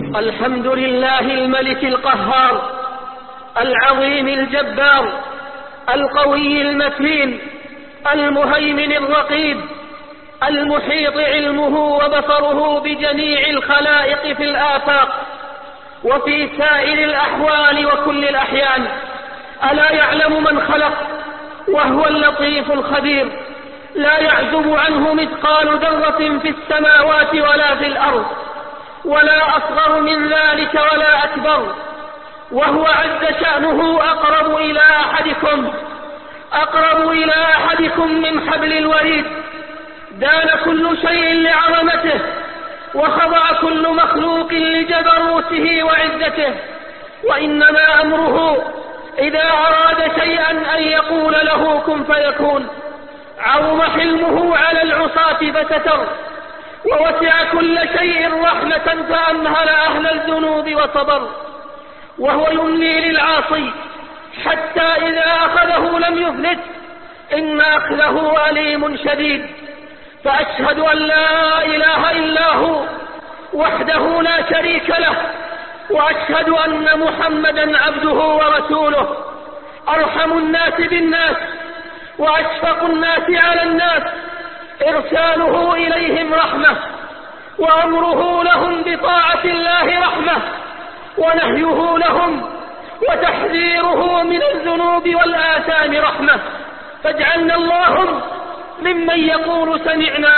الحمد لله الملك القهار العظيم الجبار القوي المتين المهيمن الرقيب المحيط علمه وبصره بجميع الخلائق في الآفاق وفي سائر الأحوال وكل الأحيان. ألا يعلم من خلق وهو اللطيف الخبير، لا يعزب عنه مثقال ذرة في السماوات ولا في الأرض، ولا أصغر من ذلك ولا أكبر، وهو عز شأنه أقرب إلى أحدكم من حبل الوريد. دان كل شيء لعظمته، وخضع كل مخلوق لجبروته وعزته، وإنما أمره إذا أراد شيئا أن يقول له كن فيكون. عظم حلمه على العصاة فستر، ووسع كل شيء رحمة فأمهل أهل الذنوب وصبر. وهو يملي للعاصي حتى إذا أخذه لم يفلت، إن أخذه أليم شديد. فأشهد أن لا إله إلا هو وحده لا شريك له، وأشهد أن محمدا عبده ورسوله، أرحم الناس بالناس وأشفق الناس على الناس، إرساله إليهم رحمة، وأمره لهم بطاعة الله رحمة، ونهيه لهم وتحذيره من الذنوب والآثام رحمة. فاجعلنا اللهم ممن يقول سمعنا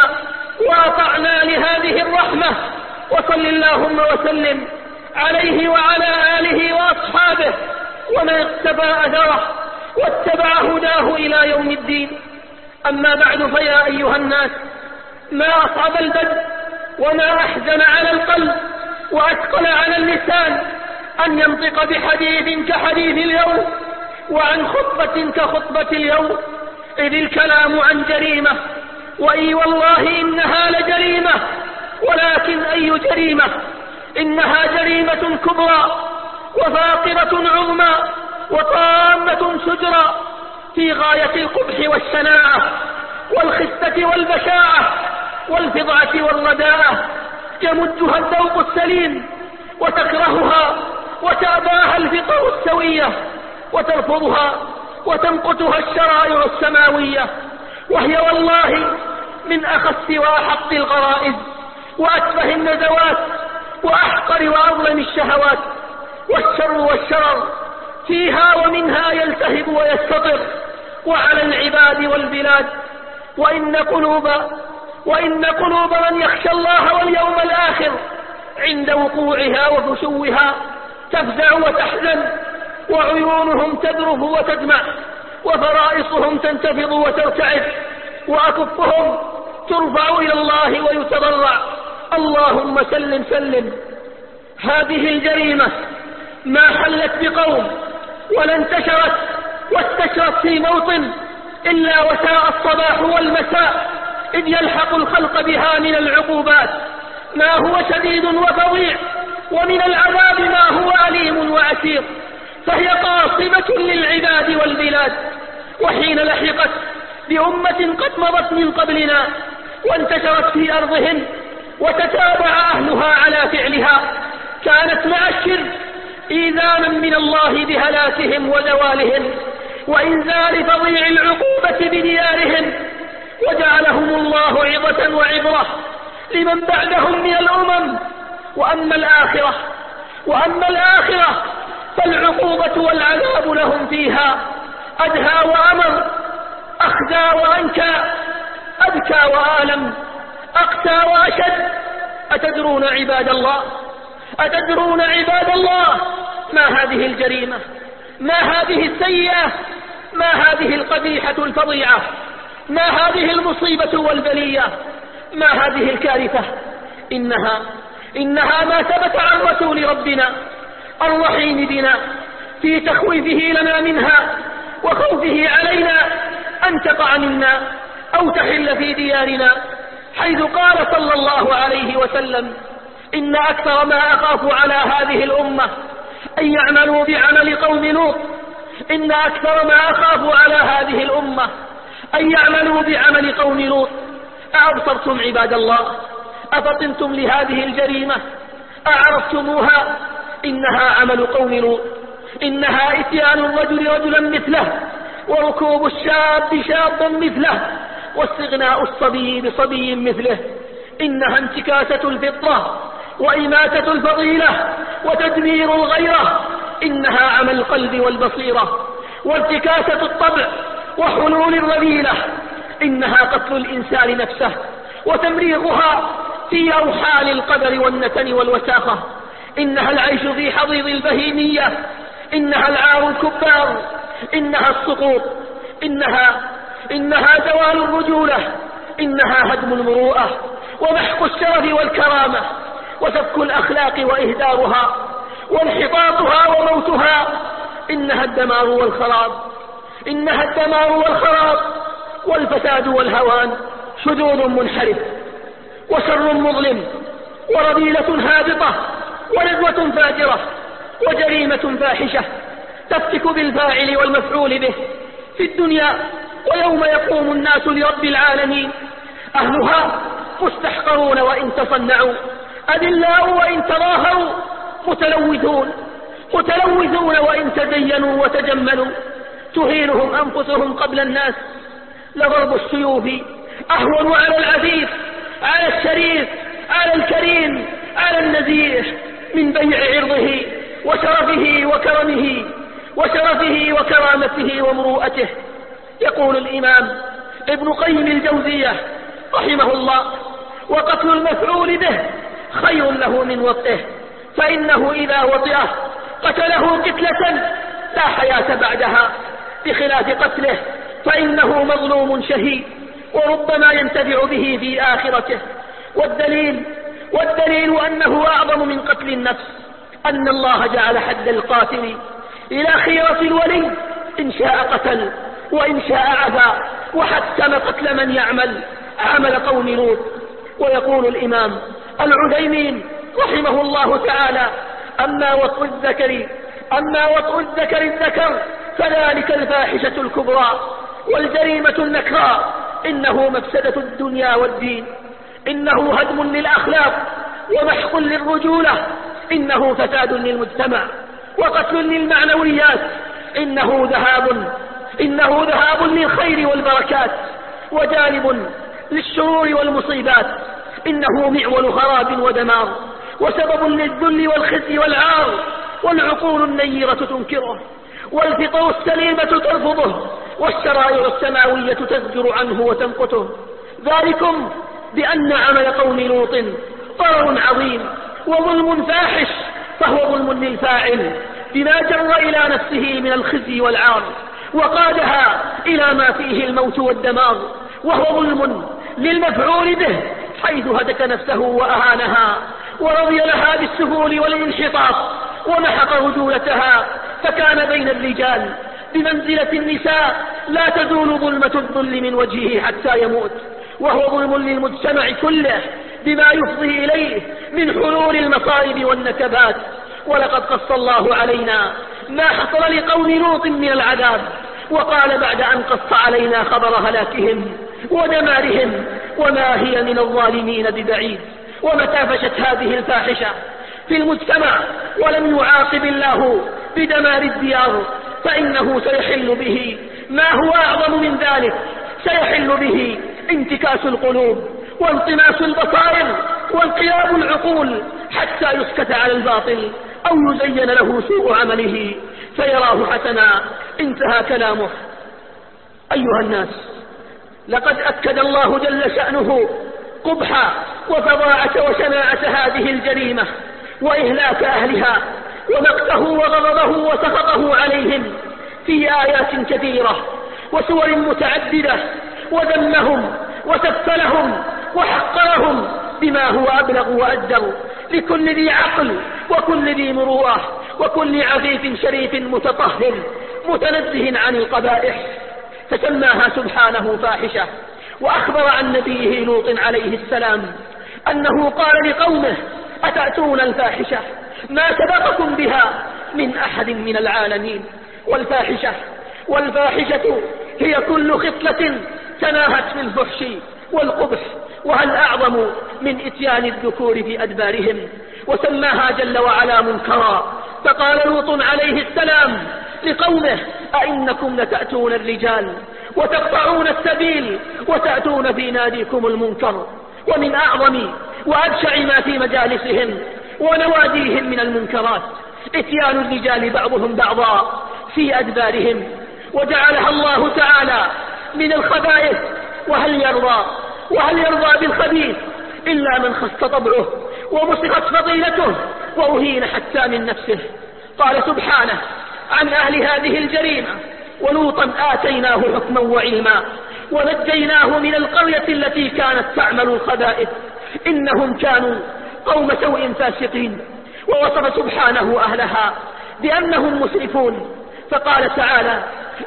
وأطعنا لهذه الرحمة. وصل اللهم وسلم عليه وعلى آله وأصحابه ومن اقتفى أثره واتبع هداه إلى يوم الدين. أما بعد، فيا أيها الناس، ما أصعب البدء وما أحزن على القلب وأثقل على اللسان أن ينطق بحديث كحديث اليوم وعن خطبة كخطبة اليوم، إذ الكلام عن جريمة، وإي والله إنها لجريمة. ولكن أي جريمة؟ إنها جريمة كبرى وفاقرة عظمى وطامة شجرى في غاية القبح والشناعة والخسة والبشاعة والفظعة والرداءة، يمدها الذوق السليم وتكرهها وتأباها الفطر السوية، وترفضها وتمقتها الشرائع السماوية، وهي والله من أخس وأحق الغرائز وأتفه النزوات وأحقر وأظلم الشهوات. والشر والشرر فيها ومنها يلتهب ويستطر وعلى العباد والبلاد. وإن قلوب من يخشى الله واليوم الآخر عند وقوعها وفشوها تفزع وتحزن، وعيونهم تذرف وتدمع، وفرائصهم تنتفض وترتعد، وأكفهم ترفع إلى الله ويتضرع: اللهم سلم سلم. هذه الجريمة ما حلت بقوم ولا انتشرت واستشرت في موطن إلا وساء الصباح والمساء، إذ يلحق الخلق بها من العقوبات ما هو شديد وفظيع، ومن العذاب ما هو أليم وعسير. فهي قاصمة للعباد والبلاد. وحين لحقت بأمة قد مضت من قبلنا وانتشرت في أرضهم وتتابع أهلها على فعلها، كانت مع الشرك إيذانا من الله بهلاكهم وزوالهم وإنزال فظيع العقوبة بديارهم، وجعلهم الله عظة وعبرة لمن بعدهم من الأمم. وأما الآخرة فالعقوبة والعذاب لهم فيها أدهى وأمر، أخزى وأنكى، أبكى وآلم، أقسى وأشد. أتدرون عباد الله ما هذه الجريمة؟ ما هذه السيئة؟ ما هذه القبيحة الفظيعة؟ ما هذه المصيبة والبلية؟ ما هذه الكارثة؟ إنها ما ثبت عن رسول ربنا الرحيم بنا في تخويفه لنا منها وخوفه علينا أن تقع منا أو تحل في ديارنا، حيث قال صلى الله عليه وسلم: إن أكثر ما أخاف على هذه الأمة أن يعملوا بعمل قوم لوط. إن أكثر ما أخاف على هذه الأمة أن يعملوا بعمل قوم لوط. أأبصرتم عباد الله؟ أفطنتم لهذه الجريمة؟ أعرفتموها؟ إنها عمل قوم لوط، إنها إتيان الرجل رجلا مثله، وركوب الشاب شابا مثله، واستغناء الصبي بصبي مثله. إنها انتكاسة الفطرة وإماتة الفضيلة وتدمير الغيرة. إنها عمل القلب والبصيرة وانتكاسة الطبع وحلول الرذيلة. إنها قتل الإنسان نفسه وتمريغها في أوحال القدر والنتن والوساخة. إنها العيش في حضيض البهيمية. إنها العار الكبار. إنها السقوط. إنها زوال الرجولة. إنها هدم المروءة ومحق الشرف والكرامة وسفك الأخلاق وإهدارها وانحطاطها وموتها. إنها الدمار والخراب. إنها الدمار والخراب والفساد والهوان. شذوذ منحرف وشر مظلم ورذيلة هابطة ونزوة فاجرة وجريمة فاحشة تفتك بالفاعل والمفعول به في الدنيا ويوم يقوم الناس لرب العالمين. أهلها مستحقرون وإن تصنعوا، أذلاء وإن تظاهروا، متلوثون وإن تزينوا وتجملوا. تهينهم أنفسهم قبل الناس. لضرب السيوف أهون على العفيف، على الشريف، على الكريم، على النزيه من بيع عرضه وشرفه وكرامته ومروءته. يقول الإمام ابن قيم الجوزية رحمه الله: وقتل المفعول به خير له من وطئه، فإنه إذا وطئه قتله قتلة لا حياة بعدها، بخلاف قتله فإنه مظلوم شهيد وربما ينتفع به في آخرته. والدليل أنه أعظم من قتل النفس أن الله جعل حد القاتل إلى خيرة الولي، إن شاء قتل وإن شاء عفا، وحتم قتل من يعمل عمل قوم لوط. ويقول الإمام العثيمين رحمه الله تعالى: أما وطء الذكر الذكر فذلك الفاحشة الكبرى والجريمة النكراء، إنه مفسدة الدنيا والدين، إنه هدم للأخلاق ومحق للرجولة، إنه فساد للمجتمع وقتل للمعنويات، إنه ذهاب للخير والبركات وجانب للشرور والمصيبات، إنه معول خراب ودمار وسبب للذل والخزي والعار، والعقول النيرة تنكره والفطر السليمة ترفضه والشرائع السماوية تزجر عنه وتمقته. ذلكم بأن عمل قوم لوط ضرر عظيم وظلم فاحش، فهو ظلم للفاعل بما جر إلى نفسه من الخزي والعار وقادها إلى ما فيه الموت والدمار، وهو ظلم للمفعول به حيث هتك نفسه وأهانها ورضي لها بالسهول والانحطاط ومحق رجولتها، فكان بين الرجال بمنزلة النساء لا تزول ظلمة الظل من وجهه حتى يموت، وهو ظلم للمجتمع كله بما يفضي إليه من حلول المصائب والنكبات. ولقد قص الله علينا ما حصل لقوم لوط من العذاب، وقال بعد أن قص علينا خبر هلاكهم ودمارهم: وما هي من الظالمين ببعيد. ومتى فشت هذه الفاحشة في المجتمع ولم يعاقب الله بدمار الديار، فإنه سيحل به ما هو أعظم من ذلك، سيحل به انتكاس القلوب وانطماس البصائر وانقلاب العقول، حتى يسكت على الباطل أو يزين له سوء عمله فيراه حسنا. انتهى كلامه. أيها الناس، لقد أكد الله جل شأنه قبح وفظاعة وشناعة هذه الجريمة وإهلاك أهلها ومقته وغضبه وسخطه عليهم في آيات كثيرة وسور متعددة، وذمهم وسفلهم وحقرهم بما هو أبلغ وأجدر لكل ذي عقل وكل ذي مروءة وكل عفيف شريف متطهر متنزه عن القبائح، فسماها سبحانه فاحشة. وأخبر عن نبيه لوط عليه السلام أنه قال لقومه: أتأتون الفاحشة ما سبقكم بها من أحد من العالمين. والفاحشة هي كل خصلة تناهت في الفحش والقبح وهل أعظم من إتيان الذكور في أدبارهم؟ وسماها جل وعلا منكرا، فقال لوط عليه السلام لقومه: أئنكم لتأتون الرجال وتقطعون السبيل وتأتون في ناديكم المنكر. ومن أعظم وأبشع ما في مجالسهم ونواديهم من المنكرات إتيان الرجال بعضهم بعضا في أدبارهم، وجعلها الله تعالى من الخبائث. وهل يرضى بالخبيث إلا من خس طبعه ومسخت فضيلته وأهين حتى من نفسه. قال سبحانه عن أهل هذه الجريمة: ولوطا آتيناه حكما وعلما ونجيناه من القرية التي كانت تعمل الخبائث إنهم كانوا قوم سوء فاسقين. ووصف سبحانه أهلها بأنهم مسرفون، فقال تعالى: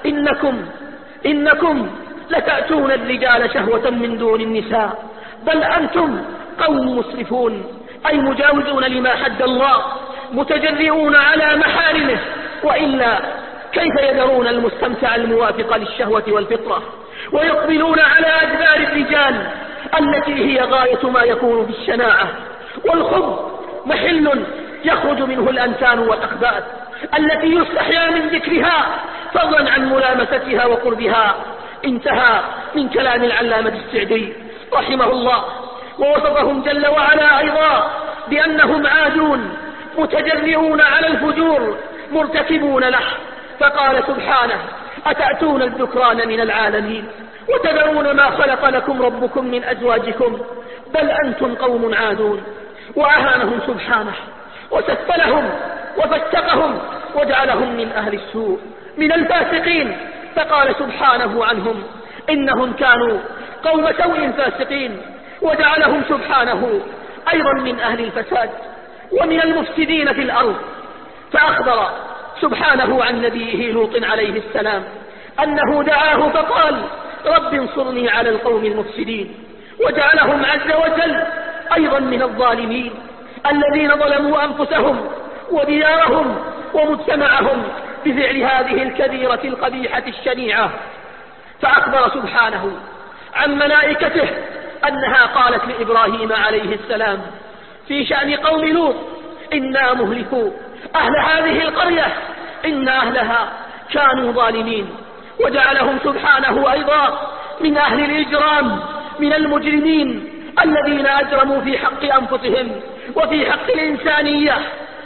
إنكم لتأتون الرجال شهوة من دون النساء بل أنتم قوم مسرفون، أي مجاوزون لما حد الله، متجرئون على محارمه، وإلا كيف يذرون المستمتع الموافق للشهوة والفطرة ويقبلون على أدبار الرجال التي هي غاية ما يكون في الشناعة والخبث، محل يخرج منه الأنسان والأخباث التي يستحيا من ذكرها فضلا عن ملامستها وقربها. انتهى من كلام العلامة السعدي رحمه الله. ووصفهم جل وعلا أيضا بأنهم عادون متجرئون على الفجور مرتكبون له، فقال سبحانه: أتأتون الذكران من العالمين وتذرون ما خلق لكم ربكم من أزواجكم بل أنتم قوم عادون. وأهانهم سبحانه وسفلهم وفسقهم وجعلهم من أهل السوء من الفاسقين، فقال سبحانه عنهم: إنهم كانوا قوم سوء فاسقين، وجعلهم سبحانه أيضا من أهل الفساد ومن المفسدين في الأرض. فأخبر سبحانه عن نبيه لوط عليه السلام أنه دعاه فقال: رب انصرني على القوم المفسدين، وجعلهم عز وجل أيضا من الظالمين الذين ظلموا أنفسهم وديارهم ومجتمعهم بفعل هذه الكبيرة القبيحة الشنيعة. فأخبر سبحانه عن ملائكته أنها قالت لإبراهيم عليه السلام في شأن قوم لوط: إنا مهلكوا أهل هذه القرية إن أهلها كانوا ظالمين. وجعلهم سبحانه أيضا من أهل الإجرام من المجرمين الذين أجرموا في حق أنفسهم وفي حق الإنسانية.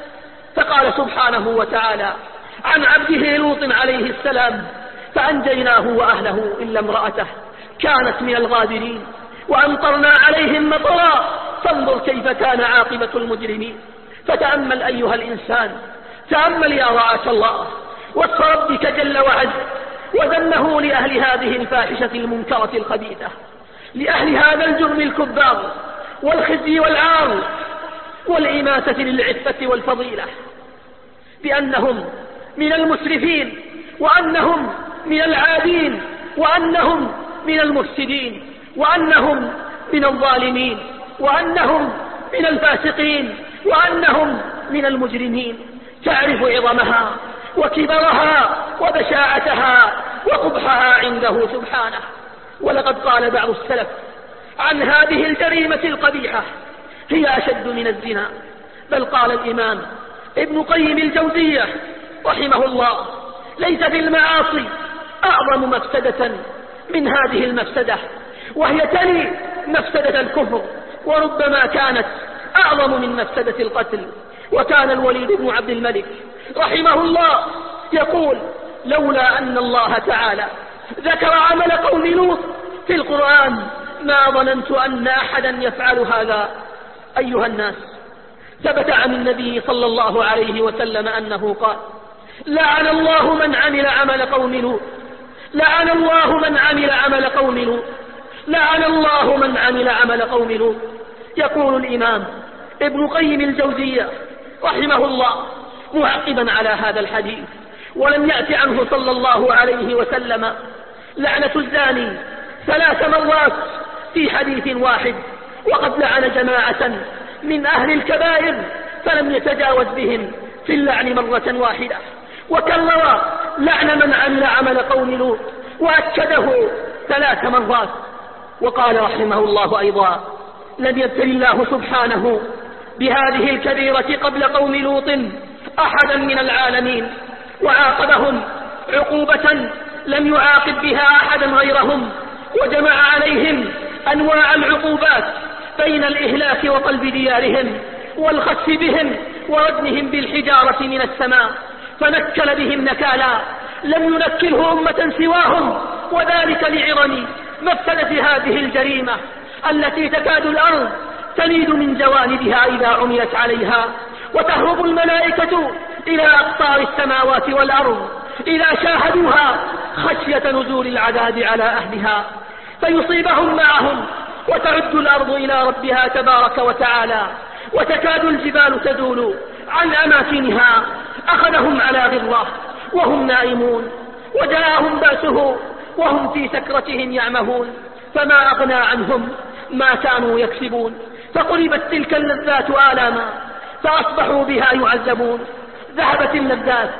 فقال سبحانه وتعالى عن عبده لوط عليه السلام: فأنجيناه وأهله إلا امرأته كانت من الغابرين وأمطرنا عليهم مطرا فانظر كيف كان عاقبة المجرمين. فتأمل أيها الإنسان، تأمل يا رعاك الله وصف ربك جل وعز وذمه لأهل هذه الفاحشة المنكرة الخبيثة، لأهل هذا الجرم الكبار والخزي والعار والإماتة للعفة والفضيلة، بأنهم من المسرفين وأنهم من العادين وأنهم من المفسدين وأنهم من الظالمين وأنهم من الفاسقين وأنهم من المجرمين. تعرف عظمها وكبرها وبشاعتها وقبحها عنده سبحانه. ولقد قال بعض السلف عن هذه الجريمة القبيحة: هي أشد من الزنا. بل قال الإمام ابن قيم الجوزية رحمه الله: ليس في المعاصي أعظم مفسدة من هذه المفسدة، وهي تلي مفسدة الكفر، وربما كانت أعظم من مفسدة القتل. وكان الوليد بن عبد الملك رحمه الله يقول: لولا أن الله تعالى ذكر عمل قوم لوط في القرآن ما ظننت أن أحدا يفعل هذا. أيها الناس، ثبت عن النبي صلى الله عليه وسلم أنه قال: لعن الله من عمل عمل قوم لوط، لعن الله من عمل عمل قوم لوط، لعن الله من عمل عمل قوم لوط. يقول الإمام ابن قيم الجوزية رحمه الله معقبا على هذا الحديث: ولم يأت عنه صلى الله عليه وسلم لعنة الزاني 3 مرات في حديث واحد، وقد لعن جماعة من أهل الكبائر فلم يتجاوز بهم في اللعن مرة واحدة، وكرر لعن من عمل عمل قوم لوط وأكده 3 مرات. وقال رحمه الله أيضا: لم يبتل الله سبحانه بهذه الكبيرة قبل قوم لوط أحدا من العالمين، وعاقبهم عقوبة لم يعاقب بها أحدا غيرهم، وجمع عليهم أنواع العقوبات بين الإهلاك وقلب ديارهم والخسف بهم وردمهم بالحجارة من السماء، فنكل بهم نكالا لم ينكله أمة سواهم، وذلك لعظم مفسدة هذه الجريمة التي تكاد الأرض تميد من جوانبها إذا عملت عليها، وتهرب الملائكة إلى أقطار السماوات والأرض إذا شاهدوها خشية نزول العذاب على أهلها فيصيبهم معهم، وتعد الأرض إلى ربها تبارك وتعالى، وتكاد الجبال تزول عن أماكنها. أخذهم على غرة وهم نائمون، وجاءهم بأسه وهم في سكرتهم يعمهون، فما أغنى عنهم ما كانوا يكسبون، فقلبت تلك اللذات آلاما فأصبحوا بها يعذبون. ذهبت اللذات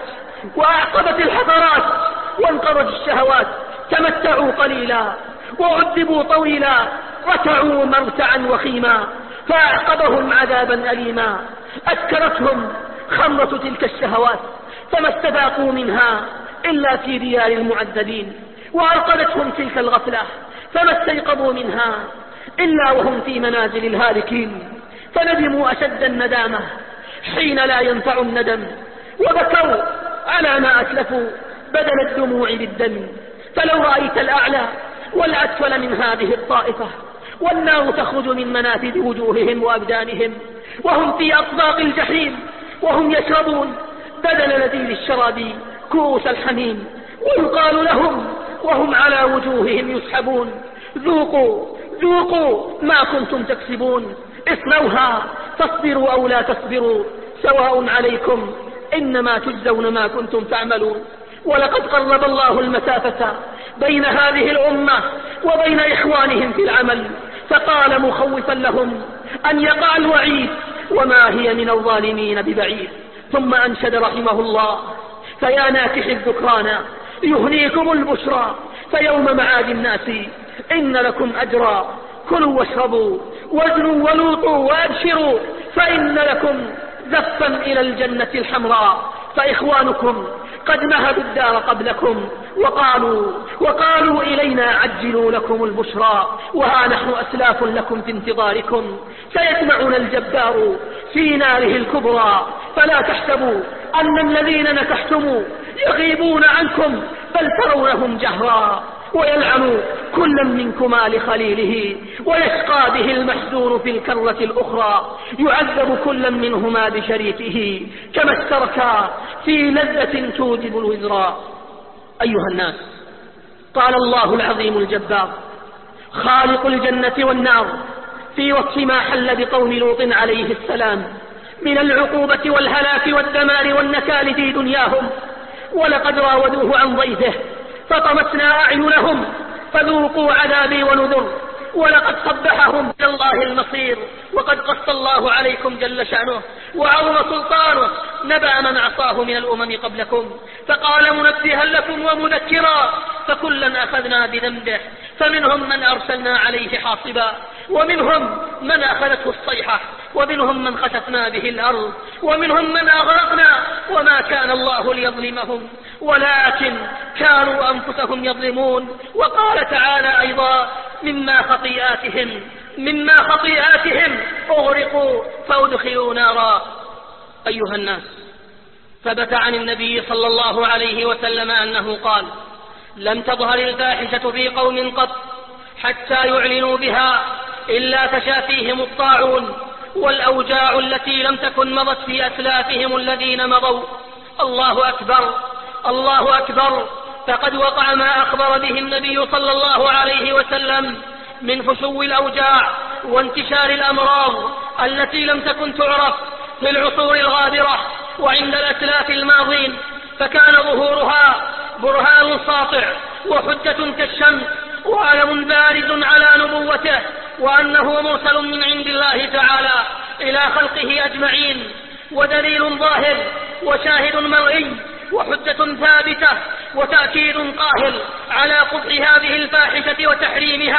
وأعقبت الحضرات وانقرضت الشهوات، تمتعوا قليلا وعذبوا طويلا، رتعوا مرتعا وخيما، فأعقبهم عذابا أليما. أسكرتهم خمرة تلك الشهوات فما استذاقوا منها إلا في ديار المعذبين، وأرقدتهم تلك الغفلة فما استيقظوا منها إلا وهم في منازل الهالكين، فندموا أشد الندامة حين لا ينفع الندم، وبكوا على ما أتلفوا بدل الدموع بالدم. فلو رأيت الأعلى والأسفل من هذه الطائفة، والنار تخرج من منافذ وجوههم وأبدانهم، وهم في أطباق الجحيم وهم يشربون بدل لذيذ الشراب كؤوس الحميم، ويقال لهم وهم على وجوههم يسحبون: ذوقوا ذوقوا ما كنتم تكسبون، اصلوها فاصبروا أو لا تصبروا سواء عليكم إنما تجزون ما كنتم تعملون. ولقد قرب الله المسافة بين هذه الأمة وبين إخوانهم في العمل، فقال مخوفا لهم أن يقع الوعيد: وما هي من الظالمين ببعيد. ثم أنشد رحمه الله: فيا ناكح الذكران يهنيكم البشرى، فيوم معاد الناس إن لكم أجرا، كلوا واشربوا وازنوا ولوطوا وأبشروا، فإن لكم زفا إلى الجنة الحمراء، فإخوانكم قد مهدوا الدار قبلكم وقالوا إلينا عجلوا لكم البشرى، وها نحن أسلاف لكم في انتظاركم، سيجمعنا الجبار في ناره الكبرى، فلا تحسبوا أن الذين نكحتم يغيبون عنكم، بل ترونهم جهرا، ويلعن كل منكما لخليله، ويشقى به المحزون في الكرة الأخرى، يعذب كل منهما بشريكه كما استركا في لذة توجب الوزراء. أيها الناس، قال الله العظيم الجبار خالق الجنة والنار في وصف ما حل بقوم لوط عليه السلام من العقوبة والهلاك والدمار والنكال في دنياهم: ولقد راودوه عن ضيفه فطمسنا أعينهم فذوقوا عذابي ونذر، ولقد صبحهم إلى الله المصير، وقد قص الله عليكم جل شأنه وعظم سلطانه نبأ من عصاه من الأمم قبلكم، فقال منبها لكم ومذكرا: فكلا أخذنا بذنبه، فمنهم من أرسلنا عليه حاصبا، ومنهم من أخذته الصيحة، ومنهم من خسفنا به الأرض، ومنهم من أغرقنا، وما كان الله ليظلمهم ولكن كانوا أنفسهم يظلمون. وقال تعالى أيضا: مما خطيئاتهم أغرقوا فأدخلوا نارا. أيها الناس، ثبت عن النبي صلى الله عليه وسلم أنه قال: لم تظهر الفاحشة في قوم قط حتى يعلنوا بها إلا فشا فيهم الطاعون والأوجاع التي لم تكن مضت في أسلافهم الذين مضوا. الله أكبر الله أكبر، فقد وقع ما أخبر به النبي صلى الله عليه وسلم من فشو الأوجاع وانتشار الأمراض التي لم تكن تعرف في العصور الغابرة وعند الأسلاف الماضين، فكان ظهورها برهان ساطع وحجة كالشمس وعلم بارز على نبوته وأنه مرسل من عند الله تعالى إلى خلقه أجمعين، ودليل ظاهر وشاهد مرئي وحجة ثابتة وتأكيد قاهر على قبح هذه الفاحشة وتحريمها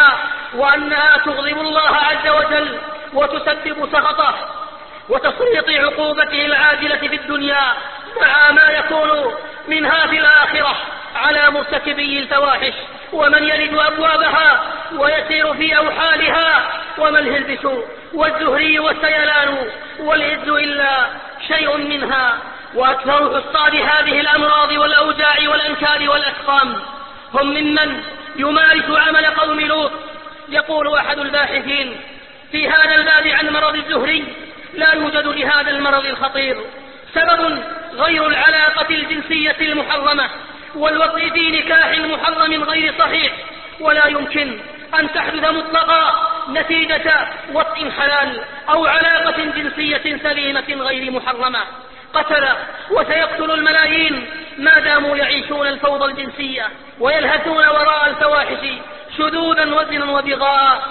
وأنها تغضب الله عز وجل وتسبب سخطه وتسليط عقوبته العاجلة في الدنيا مع ما يكون منها في الآخرة على مرتكبي الفواحش ومن يلد أبوابها ويسير في أوحالها. وما الهلبس والزهري والسيلان والإذ إلا شيء منها. وأكثر حصاد هذه الأمراض والأوجاع والأنكار والأسقام هم ممن يمارس عمل قوم لوط. يقول أحد الباحثين في هذا الباب عن مرض الزهري: لا يوجد لهذا المرض الخطير سبب غير العلاقة الجنسية المحرمة والوطء في نكاح محرم غير صحيح، ولا يمكن أن تحدث مطلقا نتيجة وطء حلال أو علاقة جنسية سليمة غير محرمة. قتل وسيقتل الملايين ما داموا يعيشون الفوضى الجنسية ويلهثون وراء الفواحش شذوذا وزنا وبغاء.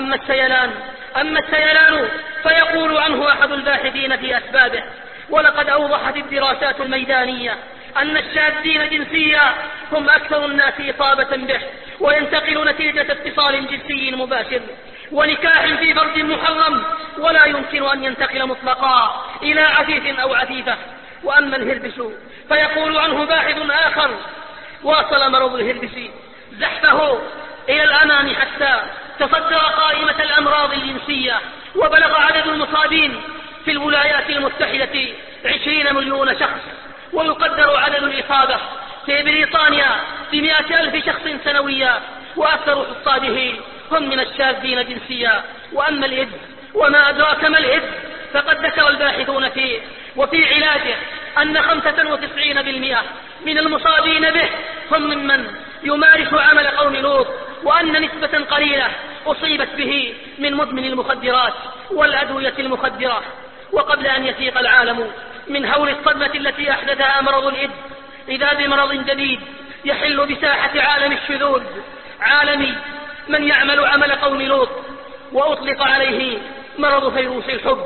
أما السيلان فيقول عنه أحد الباحثين في أسبابه: ولقد أوضحت الدراسات الميدانية أن الشاذين جنسيا هم أكثر الناس إصابة به، وينتقل نتيجة اتصال جنسي مباشر ونكاح في فرد محرم، ولا يمكن أن ينتقل مطلقا إلى عفيف أو عفيفة. وأما الهربس فيقول عنه باحث آخر: واصل مرض الهربس زحفه إلى الأمام حتى تصدر قائمة الأمراض الجنسية، وبلغ عدد المصابين في الولايات المتحدة 20 مليون شخص، ويقدر عدد الإصابة في بريطانيا ب100,000 شخص سنويا، وأكثر حصاده هم من الشاذين جنسيا. وأما الإيدز وما أدراك ما الإيدز فقد ذكر الباحثون فيه وفي علاجه أن 95% من المصابين به هم ممن يمارس عمل قوم لوط، وأن نسبة قليلة أصيبت به من مدمن المخدرات والأدوية المخدرة. وقبل أن يفيق العالم من هول الصدمة التي أحدثها مرض الإيدز، إذا بمرض جديد يحل بساحة عالم الشذوذ، عالم من يعمل عمل قوم لوط، وأطلق عليه مرض فيروس الحب.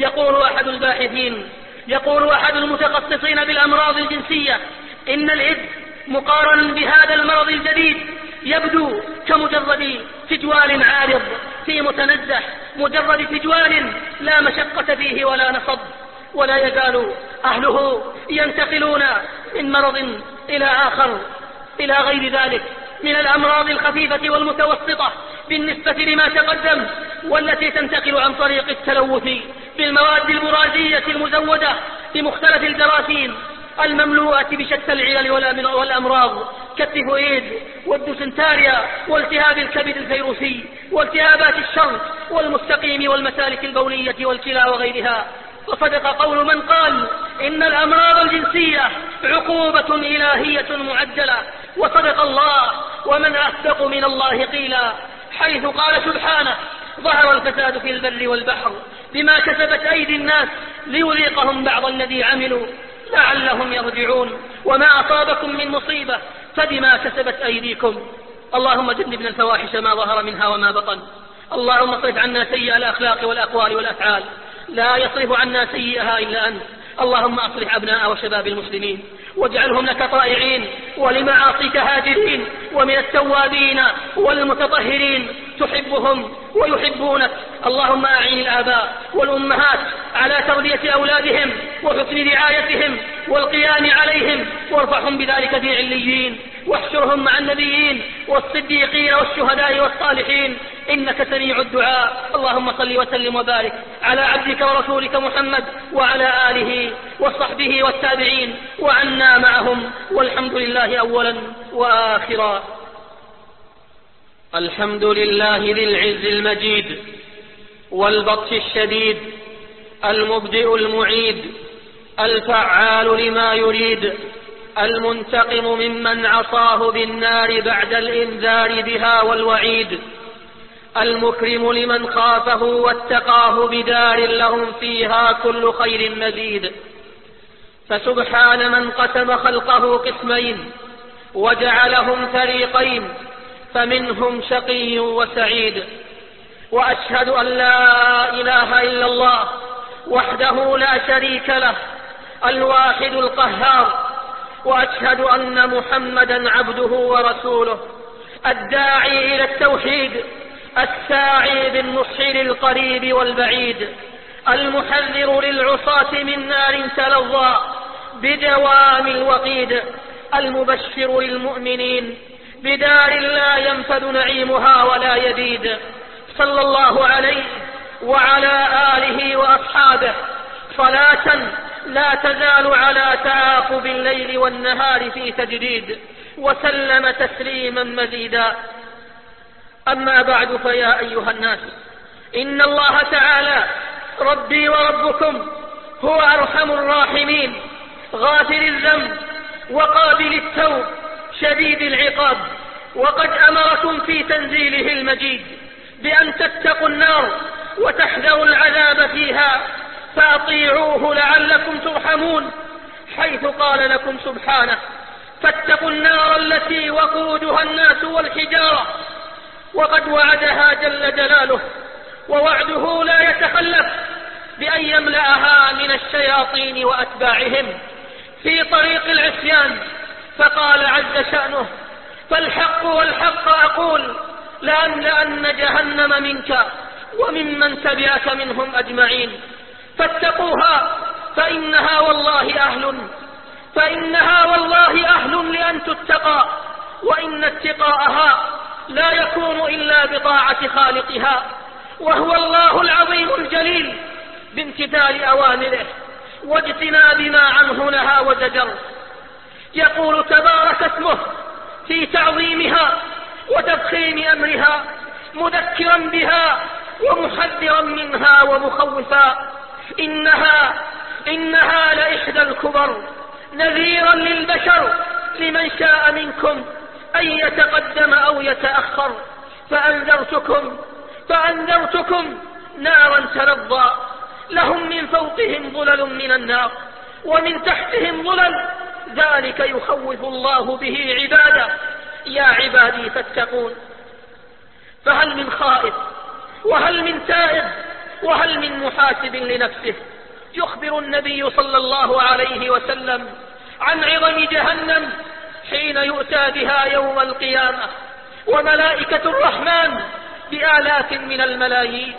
يقول أحد المتخصصين بالأمراض الجنسية: إن الإيدز مقارنا بهذا المرض الجديد يبدو كمجرد تجوال عارض في متنزه، مجرد تجوال لا مشقة فيه ولا نصب، ولا يزال أهله ينتقلون من مرض إلى آخر إلى غير ذلك من الأمراض الخفيفة والمتوسطة بالنسبة لما تقدم، والتي تنتقل عن طريق التلوث بالمواد البرازية المزودة بمختلف الجراثيم المملوءة بشتى العلل والأمراض كالتيفويد والديسنتريا والتهاب الكبد الفيروسي والتهابات الشرج والمستقيم والمسالك البولية والكلى وغيرها. وصدق قول من قال إن الأمراض الجنسية عقوبة إلهية معجلة، وصدق الله ومن أصدق من الله قيلا، حيث قال سبحانه: ظهر الفساد في البر والبحر بما كسبت أيدي الناس ليذيقهم بعض الذي عملوا لعلهم يرجعون، وما أصابكم من مصيبة فبما كسبت أيديكم. اللهم جنبنا الفواحش ما ظهر منها وما بطن. اللهم اصرف عنا سيئ الأخلاق والأقوال والأفعال، لا يصرف عنا سيئها إلا أنت. اللهم أصلح أبناء وشباب المسلمين واجعلهم لك طائعين ولمعاصيك هاجرين، ومن التوابين والمتطهرين، تحبهم ويحبونك. اللهم أعين الآباء والأمهات على تربية أولادهم وحسن رعايتهم والقيام عليهم، وارفعهم بذلك في عليين، واحشرهم مع النبيين والصديقين والشهداء والصالحين، إنك سميع الدعاء. اللهم صل وسلم وبارك على عبدك ورسولك محمد وعلى آله وصحبه والتابعين، وعنا معهم، والحمد لله أولا وآخرا. الحمد لله ذي العز المجيد والبطش الشديد، المبدئ المعيد، الفعال لما يريد، المنتقم ممن عصاه بالنار بعد الإنذار بها والوعيد، المكرم لمن خافه واتقاه بدار لهم فيها كل خير مزيد. فسبحان من قسم خلقه قسمين وجعلهم فريقين، فمنهم شقي وسعيد. وأشهد أن لا إله إلا الله وحده لا شريك له الواحد القهار، وأشهد أن محمدا عبده ورسوله الداعي إلى التوحيد الساعي بالنصح للقريب والبعيد، المحذر للعصاة من نار تلظى بدوام الوقيد، المبشر للمؤمنين بدار لا ينفد نعيمها ولا يبيد، صلى الله عليه وعلى آله وأصحابه صلاة لا تزال على تعاقب الليل والنهار في تجديد، وسلم تسليما مزيدا. أما بعد، فيا أيها الناس، إن الله تعالى ربي وربكم هو أرحم الراحمين، غافر الذنب وقابل التوب شديد العقاب، وقد أمركم في تنزيله المجيد بأن تتقوا النار وتحذروا العذاب فيها، فأطيعوه لعلكم ترحمون، حيث قال لكم سبحانه: فاتقوا النار التي وقودها الناس والحجارة، وقد وعدها جل جلاله، ووعده لا يتخلف بأن يملأها من الشياطين وأتباعهم في طريق العصيان، فقال عز شأنه: فالحق والحق أقول لأملأن جهنم منك وممن تبعك منهم أجمعين، فاتقوها فإنها والله أهل لأن تتقى، وإن اتقاءها لا يكون إلا بطاعة خالقها، وهو الله العظيم الجليل بامتثال أوامره واجتناب ما عنه نهى وزجر. يقول تبارك اسمه في تعظيمها وتفخيم أمرها، مذكرا بها ومحذرا منها ومخوفا: إنها لإحدى الكبر، نذيرا للبشر لمن شاء منكم أن يتقدم أو يتأخر، فأنذرتكم نارا تلظى، لهم من فوقهم ظلل من النار ومن تحتهم ظلل، ذلك يخوف الله به عباده، يا عبادي فاتقون. فهل من خائف وهل من تائب وهل من محاسب لنفسه؟ يخبر النبي صلى الله عليه وسلم عن عظم جهنم حين يؤتى بها يوم القيامة، وملائكة الرحمن بآلاف من الملايين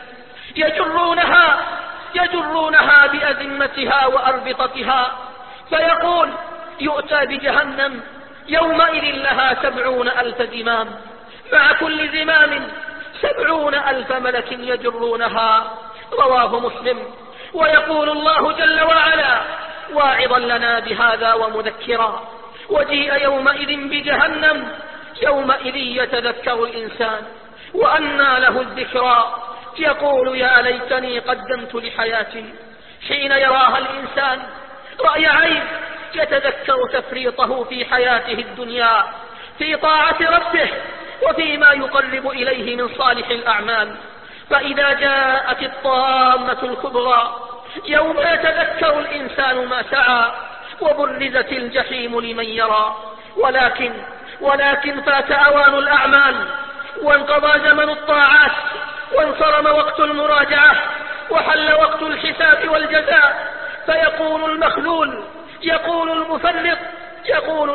يجرونها بأزمتها وأربطتها، فيقول: يؤتى بجهنم يومئذ لها 70,000 زمام، مع كل زمام 70,000 ملك يجرونها، رواه مسلم. ويقول الله جل وعلا واعظا لنا بهذا ومذكرا: وجيء يومئذ بجهنم، يومئذ يتذكر الإنسان وأنى له الذكرى، يقول: يا ليتني قدمت لحياتي. حين يراها الإنسان رأي عين، يتذكر تفريطه في حياته الدنيا في طاعة ربه وفيما يقرب إليه من صالح الأعمال. فإذا جاءت الطامة الكبرى يوم يتذكر الإنسان ما سعى، وبرزت الجحيم لمن يرى، ولكن فات أوان الأعمال، وانقضى زمن الطاعات، وانصرم وقت المراجعة، وحل وقت الحساب والجزاء، فيقول المخذول، يقول المفرط، يقول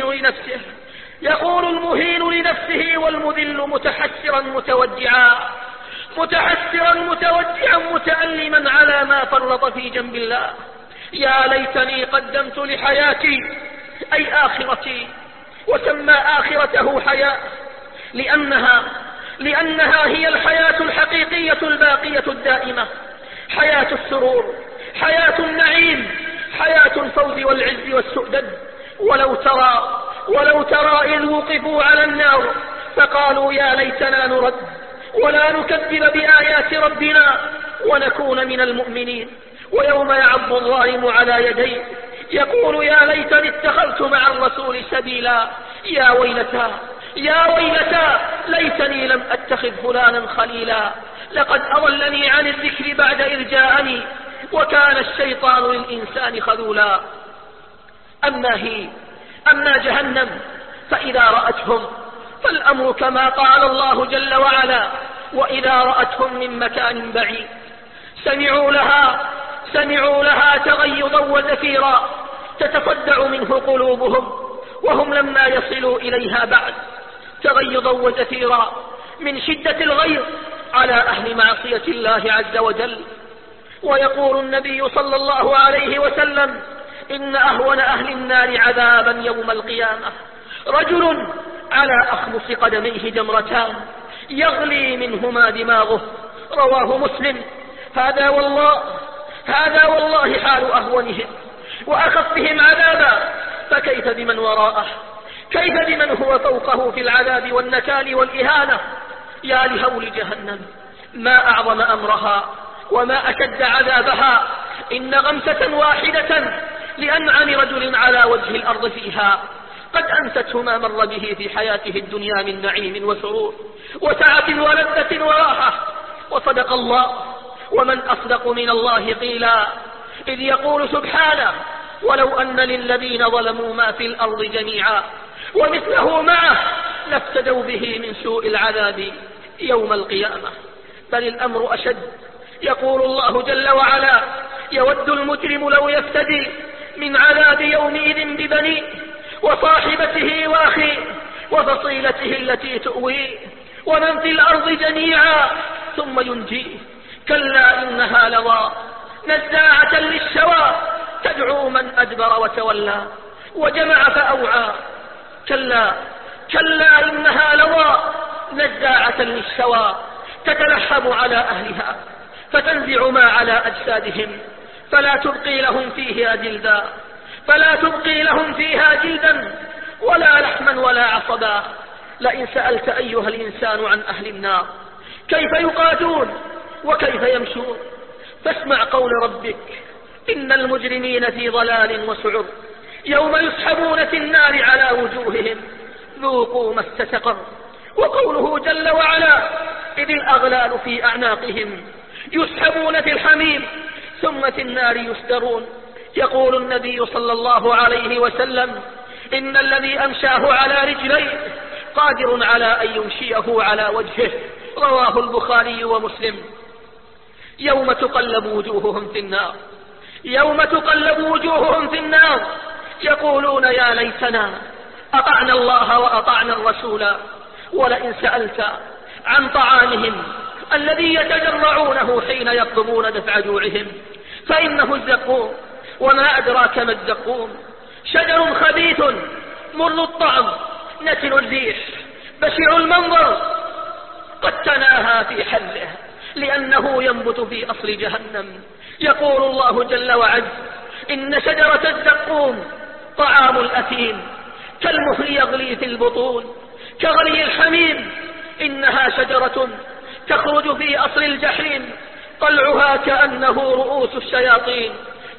المهين لنفسه والمذل متحسرا متودعا متألما على ما فرط في جنب الله: يا ليتني قدمت لحياتي، أي آخرتي. وسمى آخرته حياة لأنها هي الحياة الحقيقية الباقية الدائمة، حياة السرور، حياة النعيم، حياة الفوز والعز والسؤدد. ولو ترى إذ وقفوا على النار فقالوا: يا ليتنا نرد ولا نكذب بآيات ربنا ونكون من المؤمنين. ويوم يعض الظالم على يديه يقول: يا ليتني اتخذت مع الرسول سبيلا، يا ويلتى ليتني لم أتخذ فلانا خليلا، لقد أضلني عن الذكر بعد إذ جاءني، وكان الشيطان للإنسان خذولا. أما جهنم فإذا رأتهم فالأمر كما قال الله جل وعلا: وإذا رأتهم من مكان بعيد سمعوا لها تغيظا وزفيرا، تتصدع منه قلوبهم وهم لما يصلوا إليها بعد، تغيظا وزفيرا من شدة الغيظ على أهل معصية الله عز وجل. ويقول النبي صلى الله عليه وسلم: إن أهون أهل النار عذابا يوم القيامة رجل على أخمص قدميه جمرتان يغلي منهما دماغه. رواه مسلم. هذا والله حال أهونهم وأخفهم عذابا، فكيف بمن وراءه؟ كيف بمن هو فوقه في العذاب والنكال والإهانة؟ يا لهول جهنم، ما أعظم أمرها وما أشد عذابها. إن غمسة واحدة لأنعم رجل على وجه الأرض فيها قد أنسته ما مر به في حياته الدنيا من نعيم وسرور وسعة ولذة وراحة. وصدق الله، ومن أصدق من الله قيلا، إذ يقول سبحانه: ولو أن للذين ظلموا ما في الأرض جميعا ومثله معه لافتدوا به من سوء العذاب يوم القيامة. بل الأمر أشد. يقول الله جل وعلا: يود المجرم لو يفتدي من عذاب يومئذ ببنيه وصاحبته وأخيه وفصيلته التي تؤويه ومن في الأرض جميعا ثم ينجيه. كلا إنها لظى نزاعة للشوى تدعو من أدبر وتولى وجمع فأوعى. كلا إنها لظى نزاعة للشوى تتلحم على أهلها فتنزع ما على أجسادهم فلا تبقي لهم فيها جلدا ولا لحما ولا عصبا. لئن سألت أيها الإنسان عن أهل النار كيف يقاتون وكيف يمشون فاسمع قول ربك: إن المجرمين في ضلال وسعر يوم يسحبون في النار على وجوههم ذوقوا مس سقر. وقوله جل وعلا: إذ الأغلال في أعناقهم يسحبون في الحميم ثم في النار يسجرون. يقول النبي صلى الله عليه وسلم: إن الذي أمشاه على رجليه قادر على أن يمشيه على وجهه. رواه البخاري ومسلم. يوم تقلب وجوههم في النار يقولون: يا ليتنا أطعنا الله وأطعنا الرسول. ولئن سألت عن طعامهم الذي يتجرعونه حين يطلبون دفع جوعهم فإنه الزقوم. وما أدراك ما الزقوم؟ شجر خبيث مر الطعم نتن الريح بشع المنظر قد تناهى في حله لأنه ينبت في أصل جهنم. يقول الله جل وعز: إن شجرة الزقوم طعام الأثيم كالمهل يغلي في البطون كغلي الحميم. إنها شجرة تخرج في أصل الجحيم طلعها كأنه رؤوس الشياطين